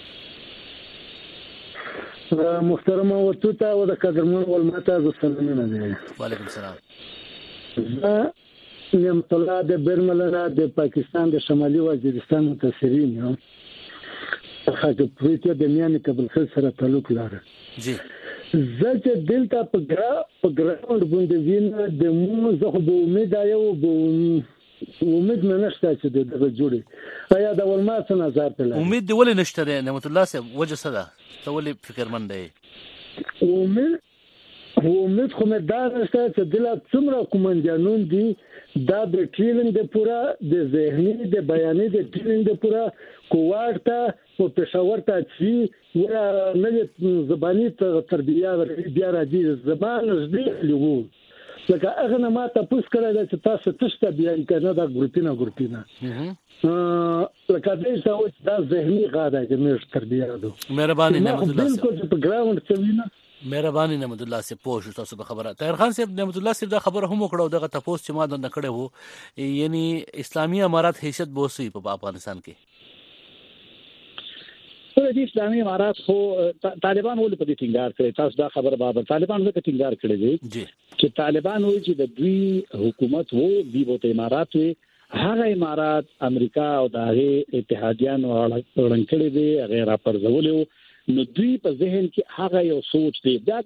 محترم ورته او د قدرمن ولمته ز سلامونه دي وعلیکم السلام نعمت الله د برملنا د پاکستان د شمالي وزیرستان متأثرین یو هغه پروتیا د میانه قبل سره تعلق لري جی زه دلته په ګرا په ګراوند باندې وینم د مو زه به امید یو به امید نه نشته چې دغه جوړي ایا د ولما څه نظر ته امید دی ولې نشته نعمت الله صاحب وجه څه ده ته ولې فکرمند دی امید امید خو مې دا نشته چې دلته څومره کومندانون دي دا د ټریننګ د پورا د ذهني د بیانې د ټریننګ د پورا کوارته په پېښور ته چې ورا نه زبانی تربیه ورې بیا راځي زبان زده لغو لکه هغه نه ما تاسو کړه چې تاسو تاسو بیان کړه دا ګروپینا ګروپینا لکه دې څه دا ذهني غاده چې موږ تربیه ده مهرباني نعمت الله بالکل په ګراوند کې وینا مهرباني نعمت الله سے پوښ تاسو په خبره طاهر خان صاحب نعمت الله صاحب دا خبره هم وکړو دغه تاسو چې ما د نکړه وو یعنی اسلامي امارات حیثیت بوسي په افغانستان کې په دې اسلامي امارات خو طالبان ول په دې ټینګار کړی تاسو دا خبره بابر طالبان ول په ټینګار کړی دی چې طالبان وایي چې د دوی حکومت وو دی بوت امارات وي هغه امارات امریکا او د هغه اتحادیان وړاندې کړی دی غیر پرځولو نو دوی په ذهن کې هغه یو سوچ دی دا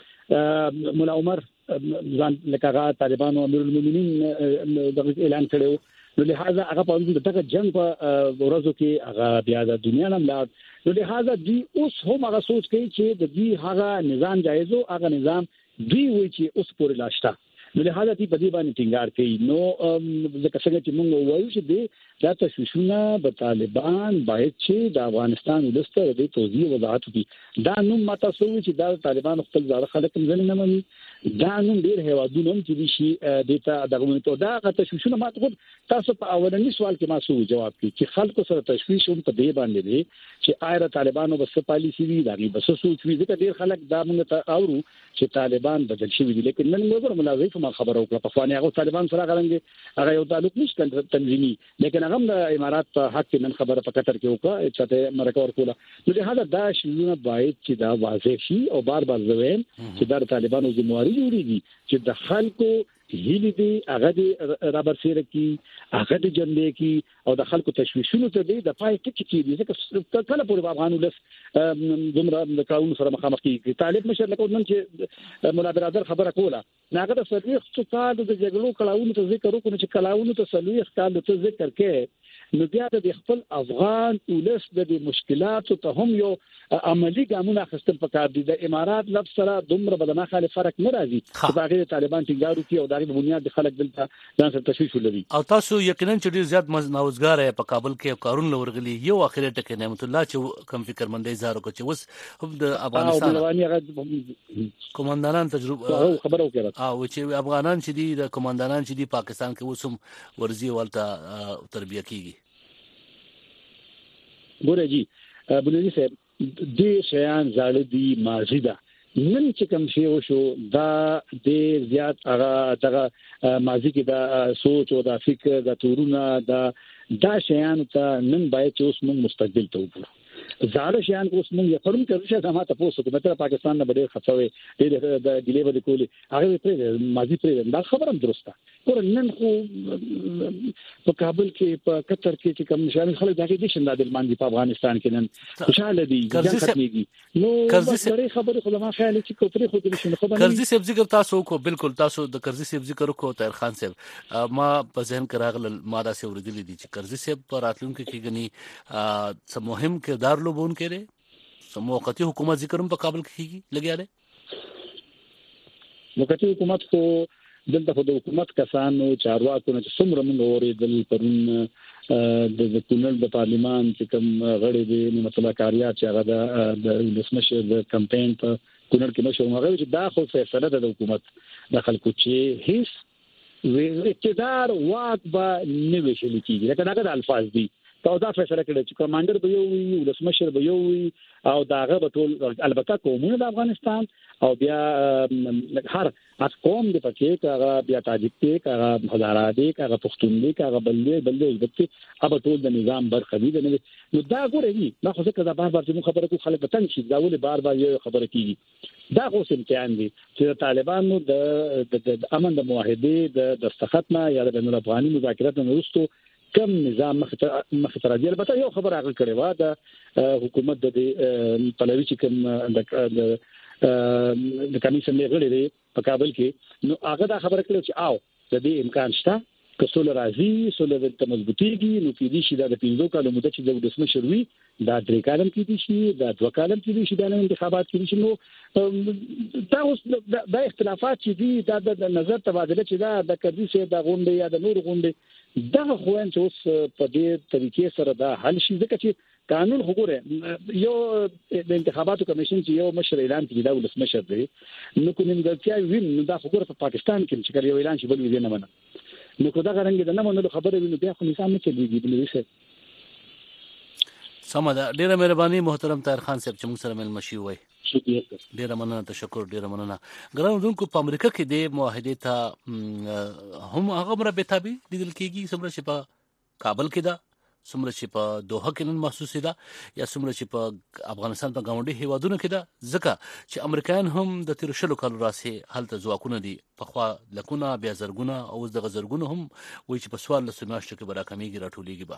ګوره مولا عمر ځان لکه طالبانو امیر المؤمنین د اعلان کړو نو لہذا هغه په دغه جنگ په ورځو کې هغه بیا د دنیا نام لا نو لہذا دوی اوس هم هغه سوچ کوي چې د دوی هغه نظام جایزو هغه نظام دوی وایي چې اوس پورې لاشتا نو لہذا دې په دې باندې ټینګار کوي نو ځکه څنګه چې موږ وایو چې دې دا تشویشونه به طالبان باید چې د افغانستان ولسته د توضیح وضاحت وکړي دا نو ماته سوي چې دا طالبان خپل ځاله خلک ځنه نه مني دا نو ډیر هوادونه چې شي د تا دغه ته دا تشویشونه ماته خود تاسو په اولنی سوال کې ما سو جواب کړي چې خلکو سره تشویش هم په دې باندې دي چې آیره طالبانو بس پالیسی وی دغه بس سوچ وی ځکه ډیر خلک دا موږ ته اورو چې طالبان بدل شي دي لیکن نن موږ ملازم ما خبرو کړه په خواني هغه طالبان سره غلنګي هغه یو تعلق نشته تنظیمي لیکن هغه د امارات په حق نن خبره په قطر کې وکړه چې مرکه ورکوله نو لهدا دا شیونه باید چې دا واضح شي او بار بار زوین چې د طالبانو ذمہواری جوړیږي چې د خلکو هیلې دي هغه د رابر سره کې هغه د جنبه کې او د خلکو تشویشونو ته دي د پای ټکی کې دي ځکه کله پورې افغان ولس دومره د قانون سره مخامخ کیږي طالب مشر لکه نن چې مولا برادر خبره کوله ناګه د سرویخ څخه د جګړو کلاونو ته ذکر وکړو چې کلاونو ته سلويخ کال ته ذکر کې نو بیا د خپل افغان ولس د مشکلاتو ته هم یو عملی ګامونه اخیستل پکار دي د امارات لفظ سره دومره بدنه خالي فرق نه راځي چې باغې طالبان ټینګارو کوي او دغه بنیاد د خلک دلته ځان سره تشویش ولري او تاسو یقینا چې ډیر زیات نوزګار په کابل کې کارون لورغلي یو اخیری ټکی نعمت الله چې کم فکر مندي زارو کو چې وس هم د افغانستان کومندانان تجربه خبرو کوي او چې افغانان چې دي د کومندانان چې دي پاکستان کې وسم ورزي ولته تربیه کیږي ګوره جی بنوري صاحب دې شیان زاړه دي ماضی ده نن چې کوم شی وشو دا د زیات هغه دغه ماضی کې دا سوچ او دا فکر دا تورونه دا دا شیان ته نن باید چې اوس موږ مستقبل ته وګورو زاړه شیان اوس موږ یې پرم کړی چې ما ته پوسو کومه تر پاکستان نه بډې خطوي ډېر د ګلیبه د کولی هغه پرې ماضي پرې دا خبره هم درسته ور نن خو په کابل کې په قطر کې چې کوم شامل خلک دغه دي شنه د باندې په افغانستان کې نن خوشاله دي ځکه ختميږي نو کرزي خبره خو ما خیال چې کوتري خو دې شنه خبره کرزي صاحب ذکر تاسو کو بالکل تاسو د کرزي صاحب ذکر کو طاهر خان صاحب ما په ذهن کې راغله ماده سي ورېدلې دي چې کرزي صاحب پر راتلونکو کې غني سم مهم کردار لوبون کړي سم موقتی حکومت ذکر هم په کابل کې لګیا دی موقتی حکومت کو دلته خو د حکومت کسانو چارواکو نه څومره موږ اوریدل پرون د کونړ د پارلیمان چې کوم غړي دي مطلب کاریات چې هغه د لسمشه د کمپاین په کونړ کې مشر هغه چې دا خو فیصله ده د حکومت د خلکو چې هیڅ اقتدار واک به نه وشل کیږي لکه دا د الفاظ دي او دا فیصله کړي چې کمانډر به یو وي ولسمشر به یو وي او داغه به ټول البته قومونه د افغانستان او بیا هر هر قوم د پکې کاغه بیا تاجک دی کاغه هزاره دی کاغه پښتون دی کاغه بلې بلې ازبکي اب ټول د نظام برخه دي نو دا ګورې نه خو څه کړه بار بار چې خبره کو خلک بتنګ شي دا ولې بار بار یو خبره کیږي دا خو امتحان دي چې طالبانو د د امن د معاهده د دستخط نه یا د بین الافغاني مذاکرات نه وروسته کم نظام مخ تر دې البته یو خبر راغلی کړي وا د حکومت د پلوي چې کوم د د کمیشن لغړي دی په کابل کې نو هغه دا خبره کړي چې آو د دې امکان شته که سول راځي سول د مضبوطیږي نو کې دي چې د پینځو کالو مدته چې د دسمه شروي دا درې کالم کې دي چې دا دوه کالم کې دي چې د انتخابات کې دي نو تاسو د اختلافات چې دي دا د نظر تبادله چې دا د کډي سي د غونډه یا د نور غونډه دا خو ان چې اوس په دې طریقې سره دا حل شي ځکه چې قانون وګوره یو د انتخاباتو کمیشن چې یو مشر اعلان کړي دا ولسمشر دی نو کوم دلته وین نو دا وګوره په پاکستان کې چې یو اعلان شي بل وی نه منه نو کو دا غرنګ د نه منلو خبره ویني بیا خو نظام نه چلیږي بلې څه سمه ده ډیره مهرباني محترم طاهر خان صاحب چې موږ سره مل مشي وای شکریہ ډیره مننه تشکر ډیره مننه ګرانو دونکو په امریکا کې د معاهده ته هم هغه مربوطه دي لیدل کېږي سمره چې په کابل کې ده سمره چې په دوحه کې نن محسوسه ده یا سمره چې په افغانستان په گاونډي هیوادونو کې ده ځکه چې امریکایان هم د تیر شلو کالو راسي هلته ځواکونه دي په خوا لکونه بیا زرګونه او د غزرګونه هم وایي چې په سوال له سماشته کې برا کمیږي راټولېږي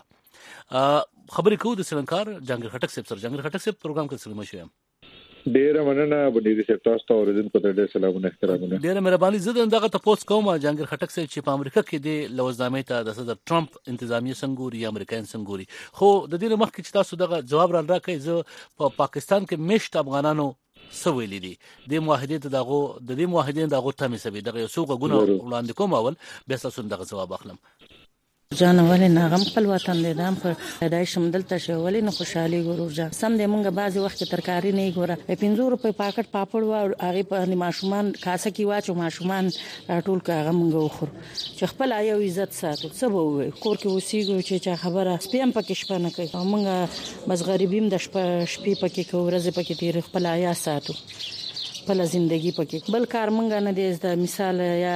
به خبرې کوو د سلنکار جنگیر خټک صاحب سره جنگیر خټک صاحب پروګرام کې سلام شوم ډیره مننه بډې سره تاسو ته اوریدونکو ته ډیر سلامونه احترامونه ډیره مهرباني زه دغه تاسو کوم جنگیر خټک صاحب چې په امریکا کې د لوزنامې ته د صدر ټرمپ انتظامیه څنګهوري امریکایان څنګهوري خو د دې مخکې چې تاسو دغه جواب را راکړئ زه په پاکستان کې مشت افغانانو سویلې دي د معاهده ته دغه د دې معاهده دغه تمه سبي دغه سوق غونه وړاندې کوم اول به تاسو دغه جواب اخلم جانوالي ناغم خپل وطن دې دام خو دای شمدل ته شولې نو خوشحالي ګورو جان سم دې مونږه بعضي وخت ترکاری نه ګوره په پنځو روپے پاکټ پاپړ و هغه په ماشومان کاسه کې واچو ماشومان ټول کاغه مونږه وخور چې خپل آیو عزت ساتو څه به وي کور کې وسیګو چې چا خبره سپیم پکې شپه نه کوي مونږه بس غریبیم د شپه شپې پکې کو ورځ پکې تیر خپل آیا ساتو خپل ژوندۍ پکې بل کار مونږ نه دي د مثال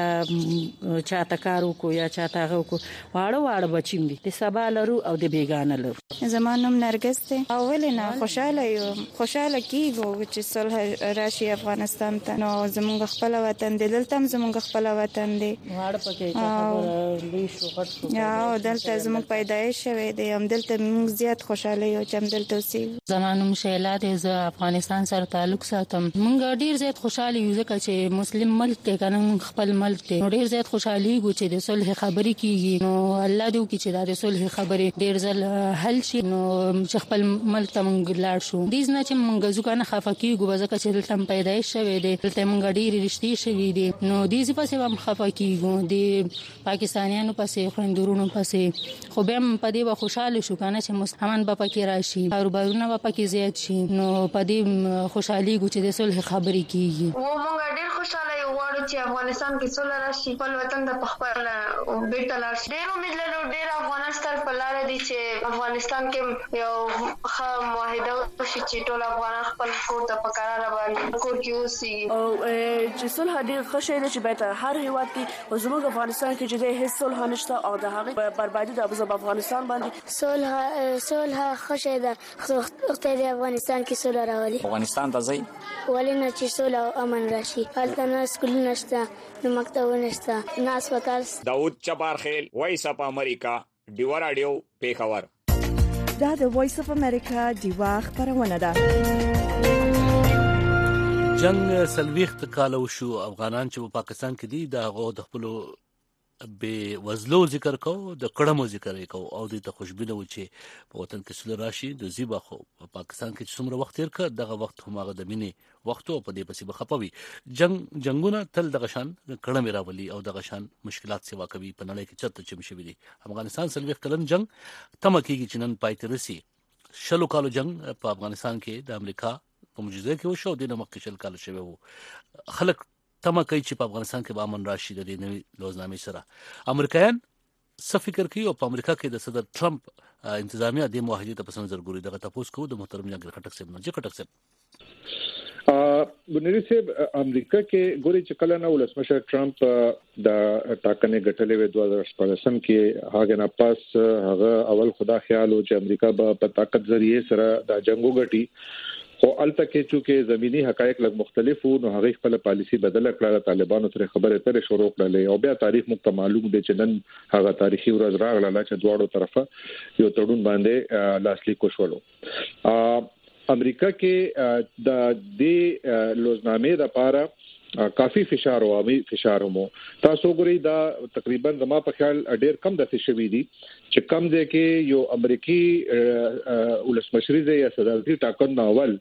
یا چاته کارو کو یا چاته غو کو واړه واړه بچیم دي د سبا لرو او د بیگانه لرو زمانم نرګس ته اول نه خوشاله یو خوشاله کیږو چې صلح راشي افغانستان ته نو زمونږ خپل وطن دی دلته زمونږ خپل وطن دی واړه پکې چې لوی شو غټ شو یا دلته زمونږ پیدایش شوه دی هم دلته موږ زیات خوشاله یو چې دلته اوسې زمانم شیلا د افغانستان سره تعلق ساتم مونږ ډیر زیات خوشاله یو ځکه چې مسلم ملک ته قانون خپل ملک ته ډیر زیات خوشالي غو چې د صلح خبرې کیږي نو الله دې وکړي چې د صلح خبرې ډیر ځل حل شي نو چې خپل ملک ته مونږ لاړ شو دې نه چې مونږ ځکه خفقېږو ځکه چې دلته پیدایش شوه دی دلته مونږ ډیر رښتې شوي دي نو دې ځکه چې هم خفقېږو د پاکستانیانو پسې خويندورونو پسې خو به په دې خوشاله شو کنه چې مسلمان به پکې راشي کاروبارونه به پکې زیات شي نو په دې خوشالي غو چې د صلح خبرې کیږي و مونږ ډیر خوشاله یو غواړو چې افغانستان کې صلح راشي خپل وطن د خپل بیرته لاړ شي ډیر امید لرو ډیر افغانان ستر په لار دي چې افغانستان کې یو ښه معاهده وشي چې ټول افغانان خپل کور ته په قرار باندې کور کې اوسي او چې صلح ډېر ښه شی دی چې باید هر هیواد کې زموږ افغانستان کې چې هیڅ صلح نشته او د هغه بربادي د افغانستان باندې صلح صلح ښه شی ده خو د افغانستان کې صلح راولي افغانستان ته ځي ولې نه چې صلح او امن راشي هلته نه سکولونه شته نه مکتبونه شته نه هسپتال. داود چپارخیل وایس اپ امریکا ډیوا رادیو پیښور. دا د وایس اپ امریکا ډیوا خبرونه ده. جنگ سلويخت کالو شو افغانان چې په پاکستان کې دي دا غو د خپل به وزلو ذکر کو د کړمو ذکر کو او د خوشبینه و چې په وطن کې سول راشي د زیبا خو په پاکستان کې څومره وخت تیر کړ دغه وخت هم هغه د مینې وخت او په دې پسې بخپوي جنگ جنگونه تل دغه شان کړم راولي او دغه شان مشکلات سیوا کوي په نړۍ کې چرته چم شوی دي. افغانستان سلويخت کلن جنگ تم کېږي چې نن پای ته رسي. شلو کالو جنگ په افغانستان کې د امریکا په معجزه کې وشو د نمک شل کال شوی وو. خلک تمه کوي چې په افغانستان کې به امن راشي د دې نوې لوزنامې سره. امریکایان څه فکر کوي او په امریکا کې د صدر ټرمپ انتظامیه د معاهدې ته پسند ضروري دغه تاسو کو د محترم جنګ خټک صاحب نه چې خټک صاحب ا بنری صاحب امریکا کې ګوري چې کله نو ولسمشر ټرمپ د ټاکنې غټلې و دوه هزار شپږم کې هغه نه پاس هغه اول خدا خیال او چې امریکا په طاقت ذریعہ سره د جنگو غټي او الته کې چې زميني حقایق لږ مختلف وو نو هغه خپل پالیسی بدله کړه. طالبانو سره خبره ترې شروع کړلې او بیا تاریخ مخ معلوم دی چې نن هغه تاریخي ورځ راغله چې دواړو طرفه یو تړون باندې لاسلیک وشولو. امریکا کې د دې لوزنامې لپاره کافي فشار او عامي فشار مو تاسو ګورئ دا تقریبا زما په خیال ډېر کم د څه شوی دي چې کم دی کې یو امریکي ولسمشری دی یا صدارتي ټاکنه اول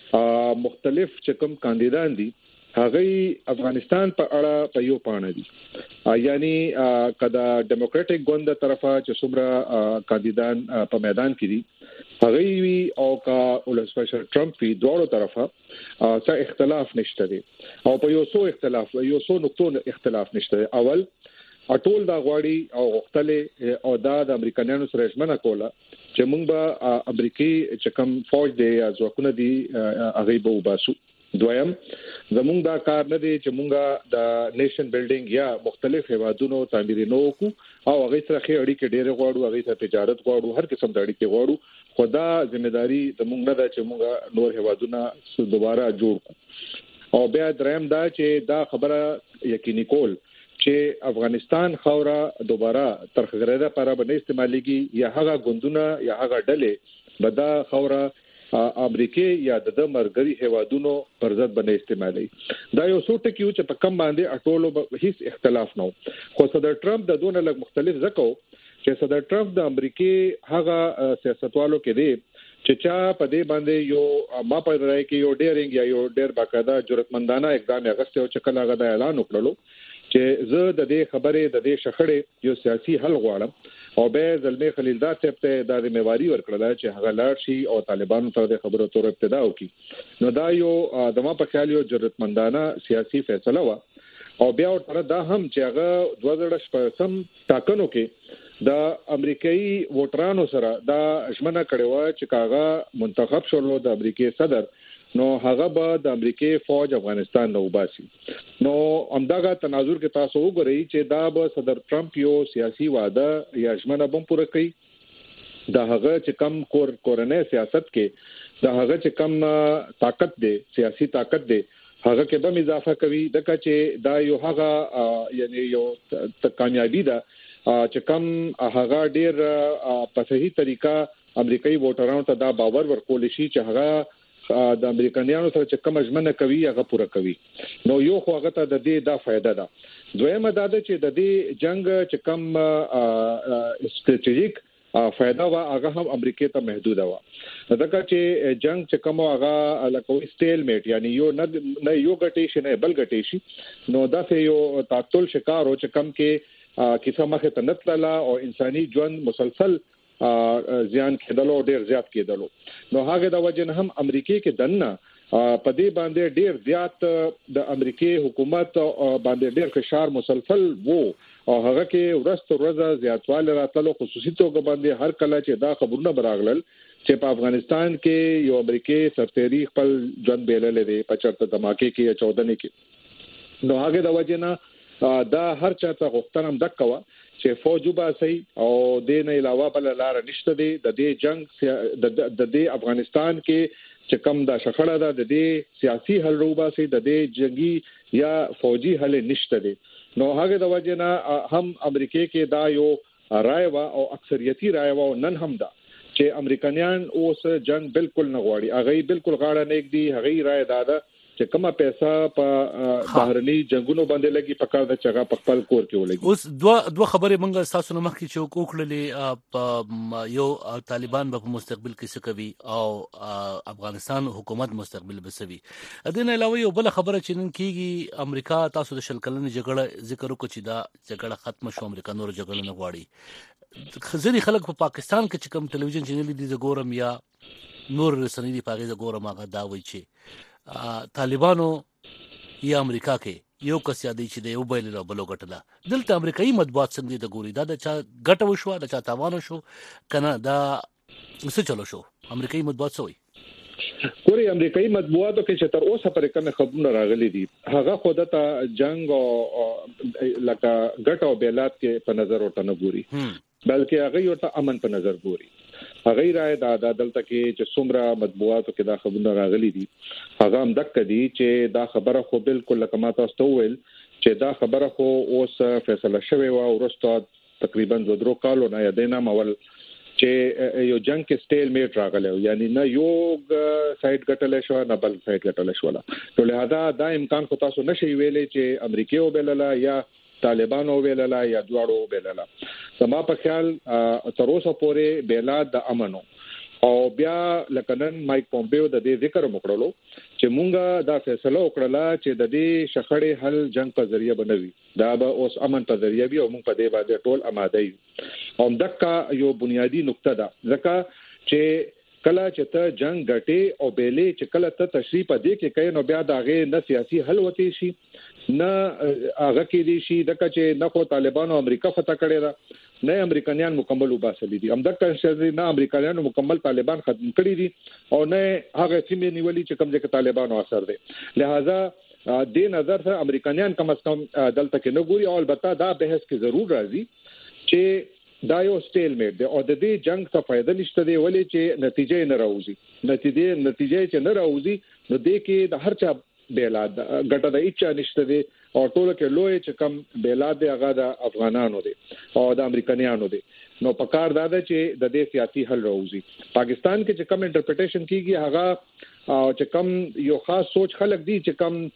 مختلف چې کوم کاندیدان دي هغه افغانستان په اړه په یو پاڼه دي یعنی کدا ډیموکراټک ګوند طرفه چې څومره کاندیدان په میدان کې دي هغه وی او کا ولسمشر ټرمپ په دوه طرفه څه اختلاف نشته دي او په یو څو اختلاف یو څو نقطو اختلاف نشته. اول اټول دا غواړي او غختلې او دا د امریکایانو سره ژمنه کوله چې موږ به امریکای چې کوم فوج دی یا ځواکونه دي هغه به وباسو. دویم زموږ دا کار نه دی چې موږ د نیشن بیلډینګ یا مختلف هیوادونو تعمیرینو کو او هغه سره خې اړیکې ډېر غواړو هغه سره تجارت غواړو هر قسم د اړیکې غواړو خدا ځمېداري زموږ نه ده چې موږ نور هیوادونه دوباره جوړ کو. او بیا دریم دا چې دا خبره یقیني کول چې افغانستان خاورا دوباره ترخغره لپاره باندې استعماليږي یا هغه غوندونه یا هغه ډلې بدا خاورا امریکای یا د مرګري هیوادونو پر ضد باندې استعمالي. دا یو څه ټکیو چې په کم باندې اټولو هیڅ اختلاف نه خو صدر ټرمپ د دونه لږ مختلف زکو چې صدر ټرمپ د امریکای هغه سیاستوالو کې دی چې چا په دې باندې یو ما په رائے کې یو ډیرنګ یا یو ډیر باقاعده جرأتمندانه اقدام اغسته او چې کله غدا اعلان وکړلو چې زه د دې خبرې د دې شخړې یو سیاسي حل غواړم او به زلمي خلیلزاد صاحب ته د ذمہواری ورکړل چې هغه لاړ شي او طالبانو ته د خبرو تور ابتدا وکړي. نو دا یو د ما په خیال یو جرأتمندانه سیاسي فیصله و او بیا ورته دا هم چې هغه دوه هزار شپږم ټاکنو کې د امریکایي ووټرانو سره دا ژمنه کړې و چې کاغه منتخب شول د امریکای صدر نو هغه به د امریکای فوج افغانستان نه وباسي. نو همدغه تناظر کې تاسو وګورئ چې دا به صدر ټرمپ یو سیاسي وعده یا ژمنه بم پوره کړي د هغه چې کم کور کورنۍ سیاست کې د هغه چې کم طاقت دی سیاسي طاقت دی هغه کې به اضافه کوي دغه چې دا یو هغه یعنی یو کامیابی ده چې کم هغه ډیر په صحیح طریقه امریکایي ووټرانو ته دا باور ورکول شي چې هغه د امریکایانو سره چې کوم ژمنه کوي هغه پوره کوي. نو یو خو هغه ته د دې دا فائدہ ده. دویمه دا ده چې د دې جنگ چې کوم استراتیژیک فائدہ وا هغه هم امریکای ته محدوده و. ځکه چې جنگ چې کوم هغه لکه سټیل میټ یعنی یو نه نه یو غټي شي نه بل غټي شي نو دا یو تعطل شکار او چې کوم کې کیسه مخه ته نتلا او انساني ژوند مسلسل زیان کېدلو ډیر زیات کېدلو. نو هغه د وجه هم امریکای کې دنه په دې باندې ډیر زیات د امریکای حکومت باندې ډیر فشار مسلسل وو او هغه کې ورځ ورځ زیاتواله راتلو خصوصي توګه باندې هر کله چې دا خبرونه براغلل چې په افغانستان کې یو امریکای سرتيري خپل ژوند بیللې دی په چرته دماکي کې یا چودنې کې نو هغه د وجنه دا هر چاته غوښتنه هم دکوا چې فوج وباسي او د نه علاوه بل لار نشته دی د دې جنگ د دې افغانستان کې چې کوم دا شخړه ده د دې سیاسي حل وباسي د دې جنگي یا فوجي حل نشته دی نو هغه د وجنه هم امریکای کې دا یو رائے وا او اکثریتي رائے وا نن هم دا چې امریکایان اوس جنگ بالکل نه غواړي هغه بالکل غاړه نه کړي هغه رائے دادا چې کومه پیسې په بهرني جنگونو باندې لګي پکار د چغا په خپل کور کې ولګي اوس دوه دوه خبرې مونږه تاسو نه مخکې چې وکړلې یو طالبان په مستقبل کې څه کوي او افغانستان حکومت مستقبل به څه وي د دې علاوه یو بل خبره چې نن کیږي امریکا تاسو د شل کلن جګړه ذکر وکړي چې دا جګړه ختم شو امریکا نور جګړه نه غواړي خزري خلک په پاکستان کې چې کوم ټلویزیون چینل دي زګورم یا نور رسنۍ دي پاګه زګورم هغه دا وایي چې طالبانو یا امریکا کې یو کس یادې چې د یو بل له بلو غټله دلته امریکایي مطبوعات څنګه د ګوري دا د چا غټه وشو د چا تاوان شو کنه دا څه چلو شو امریکایي مطبوعات سوې ګوري امریکایي مطبوعاتو کې چې تر اوسه پرې کوم خبرونه راغلي دي هغه خود ته جنگ او لکه غټ او بیلات کې په نظر ورته نه ګوري بلکې هغه یو ته امن په نظر ګوري هغه رائے دا د دلته کې چې څومره مطبوعاتو کې دا خبرونه راغلي دي هغه هم دک دي چې دا خبره خو بالکل لکه ما تاسو ویل چې دا خبره خو اوس فیصله شوه او ورسته تقریبا دوه درو کالو نه یادینا مول چې یو جنگ کې سټیل میټ راغلی یعنی نه یو سایډ ګټل شو نه بل سایډ ګټل شو نو لہذا دا امکان خو تاسو نشي ویلې چې امریکای وبلله یا طالبان وبلله یا دواړو وبلله سما په خیال تر اوسه پورې بیلاد د امنو او بیا لکنن مایک پومپیو د دې ذکر وکړلو چې مونږه دا فیصله وکړه چې د دې شخړې حل جنگ په ذریعہ بنوي دا به اوس امن په ذریعہ وي او مونږ په دې باندې ټول آماده یو او دغه یو بنیادی نقطه ده ځکه چې کله چې ته جنگ غټي او بیلې چې کله ته تشریح پدې کې کین نو بیا داغه نه سیاسي حل وتی شي نه هغه کې دي شي دغه چې نه خو طالبانو امریکا فتح کړي را نه امریکایان مکمل وباسلي دي همدغه چې نه امریکایانو مکمل طالبان ختم کړي دي او نه هغه سیمه نیولې چې کوم ځای کې طالبانو اثر دي لہذا د نظر سره امریکایان کم از کم دلته کې نه ګوري او البته دا بحث کې ضرور راځي چې دا یو سټیل میټ دی او د دې جنگ څخه فائدہ نشته دی ولې چې نتیجې نه راوځي نتیجې نتیجې چې نه راوځي نو دې کې د هر چا بیلاد ګټه د اچا نشته دی او ټول کې لوی چې کم بیلاد دی هغه د افغانانو دی او د امریکایانو دی نو پکار دا ده چې د دې سیاسي حل راوځي پاکستان کې چې کم انټرپریټیشن کیږي هغه چې کم یو خاص سوچ خلک دي چې کم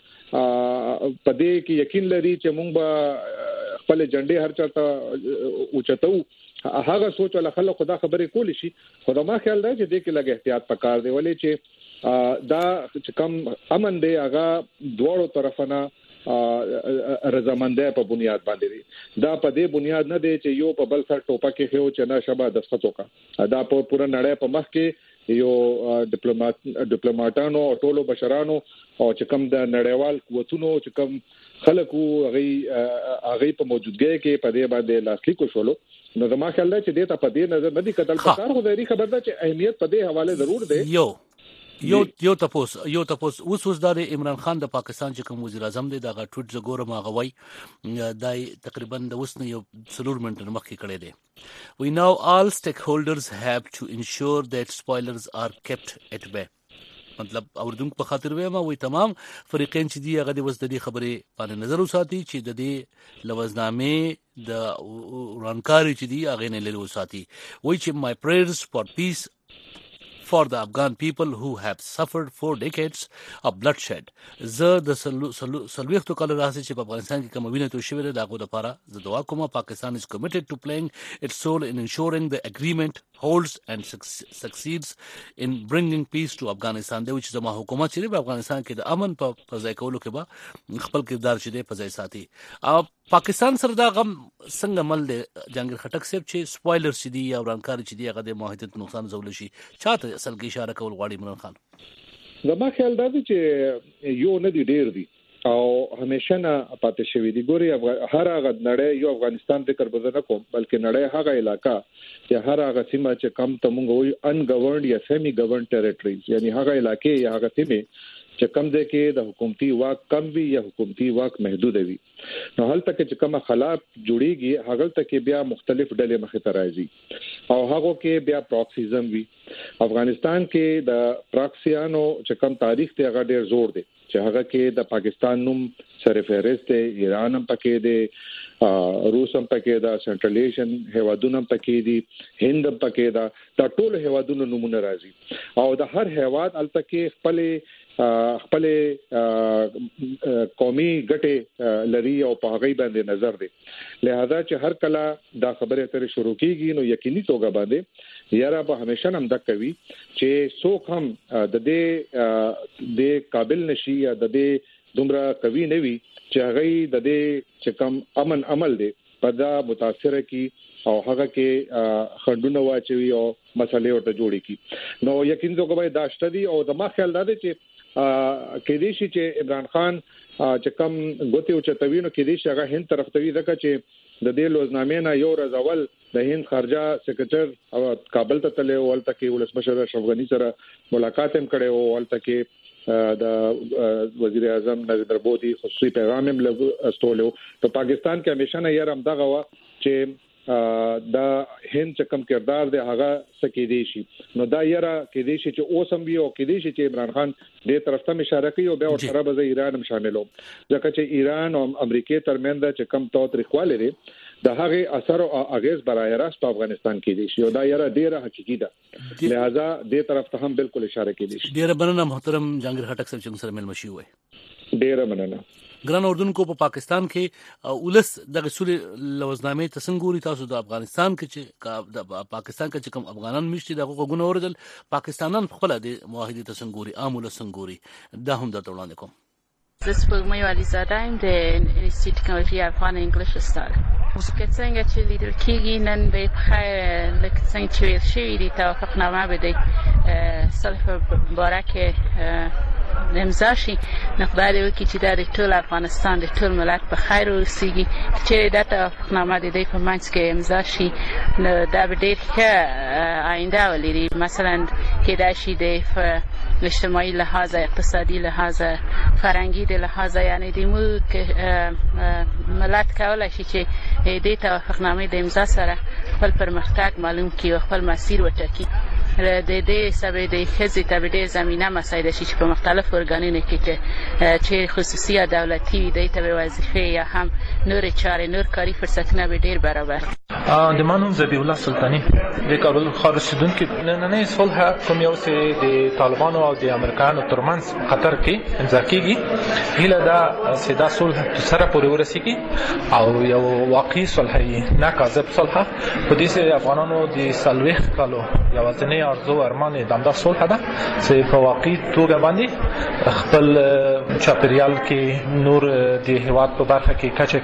په دې کې یقین لري چې مونږ به خپل جنډې هر چاته اوچتو هغه سوچ ول خلک خدا خبرې کول شي خدا ما خیال دی چې دې کې لګ احتیاط پکار دی ولې چې دا چې کم امن دی هغه دواړو طرفونه رضامندۍ په بنیاد باندې دی دا په دې بنیاد نه دی چې یو په بل سر ټوپه کې خو چې نه شبا دستخط وکړه دا په پوره نړۍ په مخ کې یو ډیپلوماټ ډیپلوماټانو او ټولو بشرانو او چې کوم د نړیوال قوتونو چې کوم خلکو هغه هغه په موجودګۍ کې په دې باندې لاسلیک شولو نو زما خیال دی چې دې ته په دې نظر نه دي کتل پکار خو دې خبر ده چې اهمیت په دې حواله ضرور دی یو یو یو تاسو یو تاسو اوس اوس د عمران خان د پاکستان چې کوم وزیر اعظم دی دا ټویټ زګورم هغه وای دای تقریبا د وسنه یو څلور منټه مخکې کړی دی we now all stakeholders have to ensure that spoilers are kept at bay مطلب اوردون په خاطر وایم وای تمام فریقین چې دی هغه د وسدي خبره باندې نظر وساتي چې د دې لوزنامه د ورانکاری چې دی هغه نه لري وساتي وای چې my prayers for peace for the Afghan people who have suffered for decades of bloodshed. زه د سلويختو کال راځي چې په افغانستان کې کوم وینې تو شوی دغه لپاره زه دعا کوم پاکستان is committed to playing its role in ensuring the agreement holds and succeeds in bringing peace to Afghanistan. د چې زموږ حکومت چې په افغانستان کې د امن په ځای کولو کې به خپل کردار چې په ځای ساتي. او پاکستان سره دا غم څنګه مل دی جنگیر خټک صاحب چې سپویلر چې دی او رانکار چې دی هغه د موحدت نقصان زول شي چاته اصل کې اشاره کول غواړي عمران خان زما خیال دا دی چې یو نه دی ډیر دی او همیشه نه پاتې شوی دی. ګوري هر هغه نړۍ یو افغانستان ذکر بزنه کوم بلکې نړۍ هغه علاقہ یا هر هغه سیمه چې کم ته مونږ وایو ان ګورنډ یا سیمی ګورنډ ټریټریز یعنی هغه علاقې یا هغه سیمه چې کم ده کې د حکومتي واک کم وي یا حکومتي واک محدود وي. نو هلته کې چې کومه خلاف جوړیږي هغه ته کې بیا مختلف ډلې مخې ته راځي او هغه کې بیا پراکسیزم وي. افغانستان کې د پراکسیانو چې کم تاریخ ته هغه ډیر زور دی چې هغه کې د پاکستان نوم سره فهرست دی، ایران هم پکې دی، روس هم پکې دا، سنټرل ایشین هیوادونه هم پکې دي، هند هم پکې دا. دا ټول هیوادونو نمونه راځي او د هر هیواد الته کې خپل خپل قومي ګټه لري او په هغه باندې نظر دی. لہذا چې هر کله دا خبره اترې شروع کیږي نو یقیني توګه باندې یاره به همیشه هم د کوي چې څوک هم د دې د قابل نشي یا د دې دومره کوي نه وي چې هغه د دې چې کم امن عمل دی په دا متاثر کی او هغه کې خندونه واچوي او مسلې ورته جوړي کی. نو یقین توګه به دا شته دي او د ما خیال دا دی چې کې دې شي چې عمران خان چې کم ګوتې او چتوي نو کې دې شي هغه هند طرف ته وي ځکه چې د دې لوزنامې نه یو ورځ اول د هند خارجه سیکریټر او کابل ته تللی او ولته کې ولسمشر اشرف غنی سره ملاقات هم کړي او ولته کې د وزیر اعظم نریندر مودي خصوصي پیغام هم استولو. په پاکستان کې همیشه نه یې هم دغه وا چې دا هند چې کم کردار دی هغه سکه دی شي. نو دا یره کې دی شي چې اوسم وی او کې دی شي چې عمران خان دې طرف ته اشاره کوي او بیا ورسره به ایران هم شاملو ځکه چې ایران او امریکا ترمنځ چې کم توتریخواله لري د هغه اثر او اغیز برای راست په افغانستان کې دي شي او دا یره ډیره حقیقي ده. لہذا دې طرف ته هم بالکل اشاره کې دي شي. ډیره مننه محترم جهانگیر خټک صاحب چې سره مل مشي وي. ډیره مننه. ګران اردوونکو په پاکستان کې ولس د غسول لوزنامې تسنګوري تاسو د افغانستان کې چې د پاکستان کې کوم افغانان مشتي د حقوقو اوردل پاکستانان خپل د موحدي تسنګوري عامل سنګوري دا هم د وړاندې کوم. سپوږمۍ علیزاده ام د انسټیټیوټ ټکنالوژي افغان انګلیش استاد. اوس کې څنګه چې لیدل کېږي نن به په لکه څنګه چې ویل شوی دی توافقنامه به د صلح مبارک امضا شي. نو خدای دې وکړي چې دا د ټول افغانستان د ټول ملت په خیر ورسیږي چې دا توافقنامه د دې په منځ کې امضا شي نو دا به ډېر ښه آینده ولري. مثلا کېدای شي د اجتماعي لحاظ، اقتصادي لحاظ، فرهنګي د لحاظ یعنی د موږ ملت کولای شي چې دې توافقنامه د امضا سره خپل پرمختګ معلوم کړي او خپل مسیر وټاکي. د دې سبب د خزي تبدیل زمينه مساعده شي په مختلف ارګانونو کې چې خصوصي یا دولتي د دې وظیفه یا هم نور چارې نور کاری فرصتونه به ډیر برابر. د مانوم زبی الله سلطانی د کابل خارج شدون کې نننۍ صلح کوم یو چې د طالبانو او د امریکایانو ترمنځ خطر کې امضا کیږي هله دا چې دا صلح سره پورې ورسیږي او یو واقعي صلح نه کاذب صلح په دې سره افغانانو د سلويخ کالو یوازنی ارزو ارمان دمدا صلح ده چې په واقعي توګه باندې خپل چاپریال کې نور د هیواد په برخه کې کچه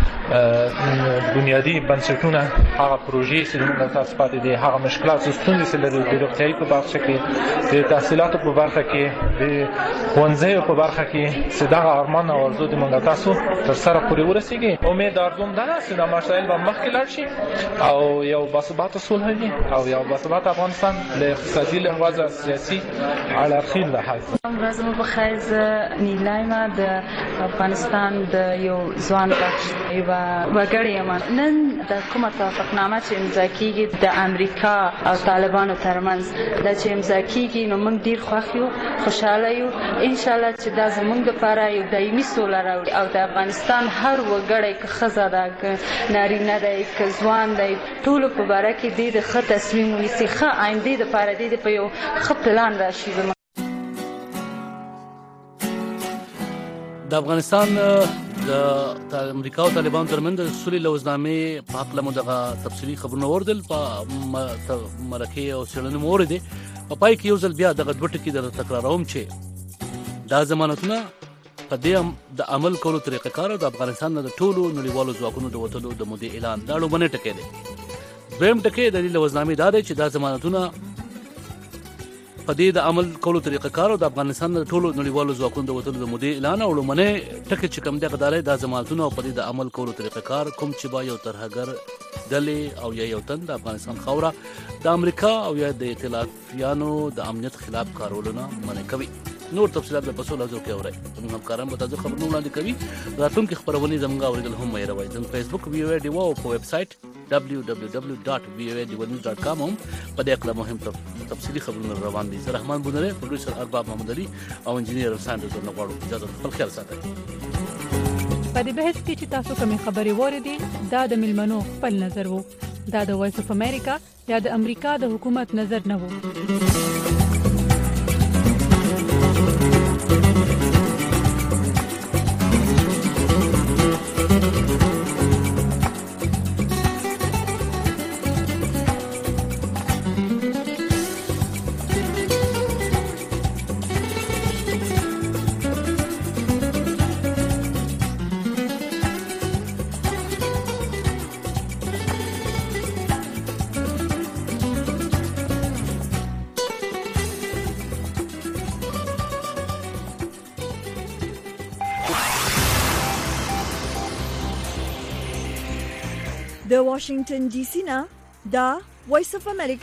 کې بنیادی بنسټونه هغه پروژې چې موږ تاسو پاتې دي هغه مشکلات ستونزې چې لري د روغتیايي په برخه کې د تحصیلاتو په برخه کې د ښوونځیو په برخه کې چې دا ارمان او ارزو د موږ تاسو تر سره پورې ورسیږي. امید ارزوم ده چې دا مسایل به مخکې لاړ شي او یو باثباته صلح وي او یو باثباته افغانستان له اقتصادي لحاظ سیاسي اړخین لحاظ. ورځم بخیر ز نیلایم د افغانستان د یو ځوان بخش یو وګړی یم. نن د کومه توافقنامه چې امضا کیږي د امریکا او طالبانو ترمنځ د چې امضا کیږي نو موږ ډیر خوښ یو، خوشاله یو. ان شاء الله چې دا زموږ لپاره یو دایمي سوله راوړي او د افغانستان هر وګړی که ښځه ده که نارینه دی که ځوان دی ټولو په باره کې د ښه تصمیم ونیسي، ښه آیندې دپاره د په یو ښه پلان راشي. د افغانستان د امریکا او طالبانو ترمنځ د سولې لوزنامې په حق له مدغه تفصیلي خبرونه وردل په مرکه او څېړنې مورده په پای کې یو ځل بیا دغه دوه ټکي در تکراروم چې دا ضمانتونه په دې د عمل کولو طریقه کار د افغانستان د ټولو نړیوالو ځواکونو د وټلو د مودې اعلان دا لومړنی ټکی دی. دویم ټکی د لوزنامې دا دی چې دا ضمانتونه په دې د عمل کولو طریقه کار او د افغانستان د ټولو نړیوالو ځواکونو د وټلو د مودې اعلان او لمنه ټکي چې کوم د غدارې د ضمانتونو په دې د عمل کولو طریقه کار کوم چې با یو ترهګر دلې او یا یو تن د افغانستان خوره د امریکا او یا د ائتلافیانو د امنیت خلاف کارولونه منع کوي. نور تفصيلات په پسو لازم کې اورئ. موږ همکاران به تاسو خبرونه وړاندې کوي. راتلونکي خبرونه زموږ اوریدل هم مې راوړئ. د فیسبوک وی او ای ډیو او په ویب سټ دبليو دبليو دبليو ډاټ وی او ای ډیو نیوز ډاټ کام هم په دې اړه مهم تفصيلي خبرونه روان دي. زه رحمان بونره، پروډوسر ارباب محمد علي او انجنیر ساندرز نغواړو. اجازه خپل خیال ساتئ. په دې بحث کې چې تاسو کومې خبرې وریدي دا د ملمنو خپل نظر وو. دا د وایس اف امریکا یا د امریکا د حکومت نظر نه وو. د واشنگټن ډي سي نه دا وایس اف امریکا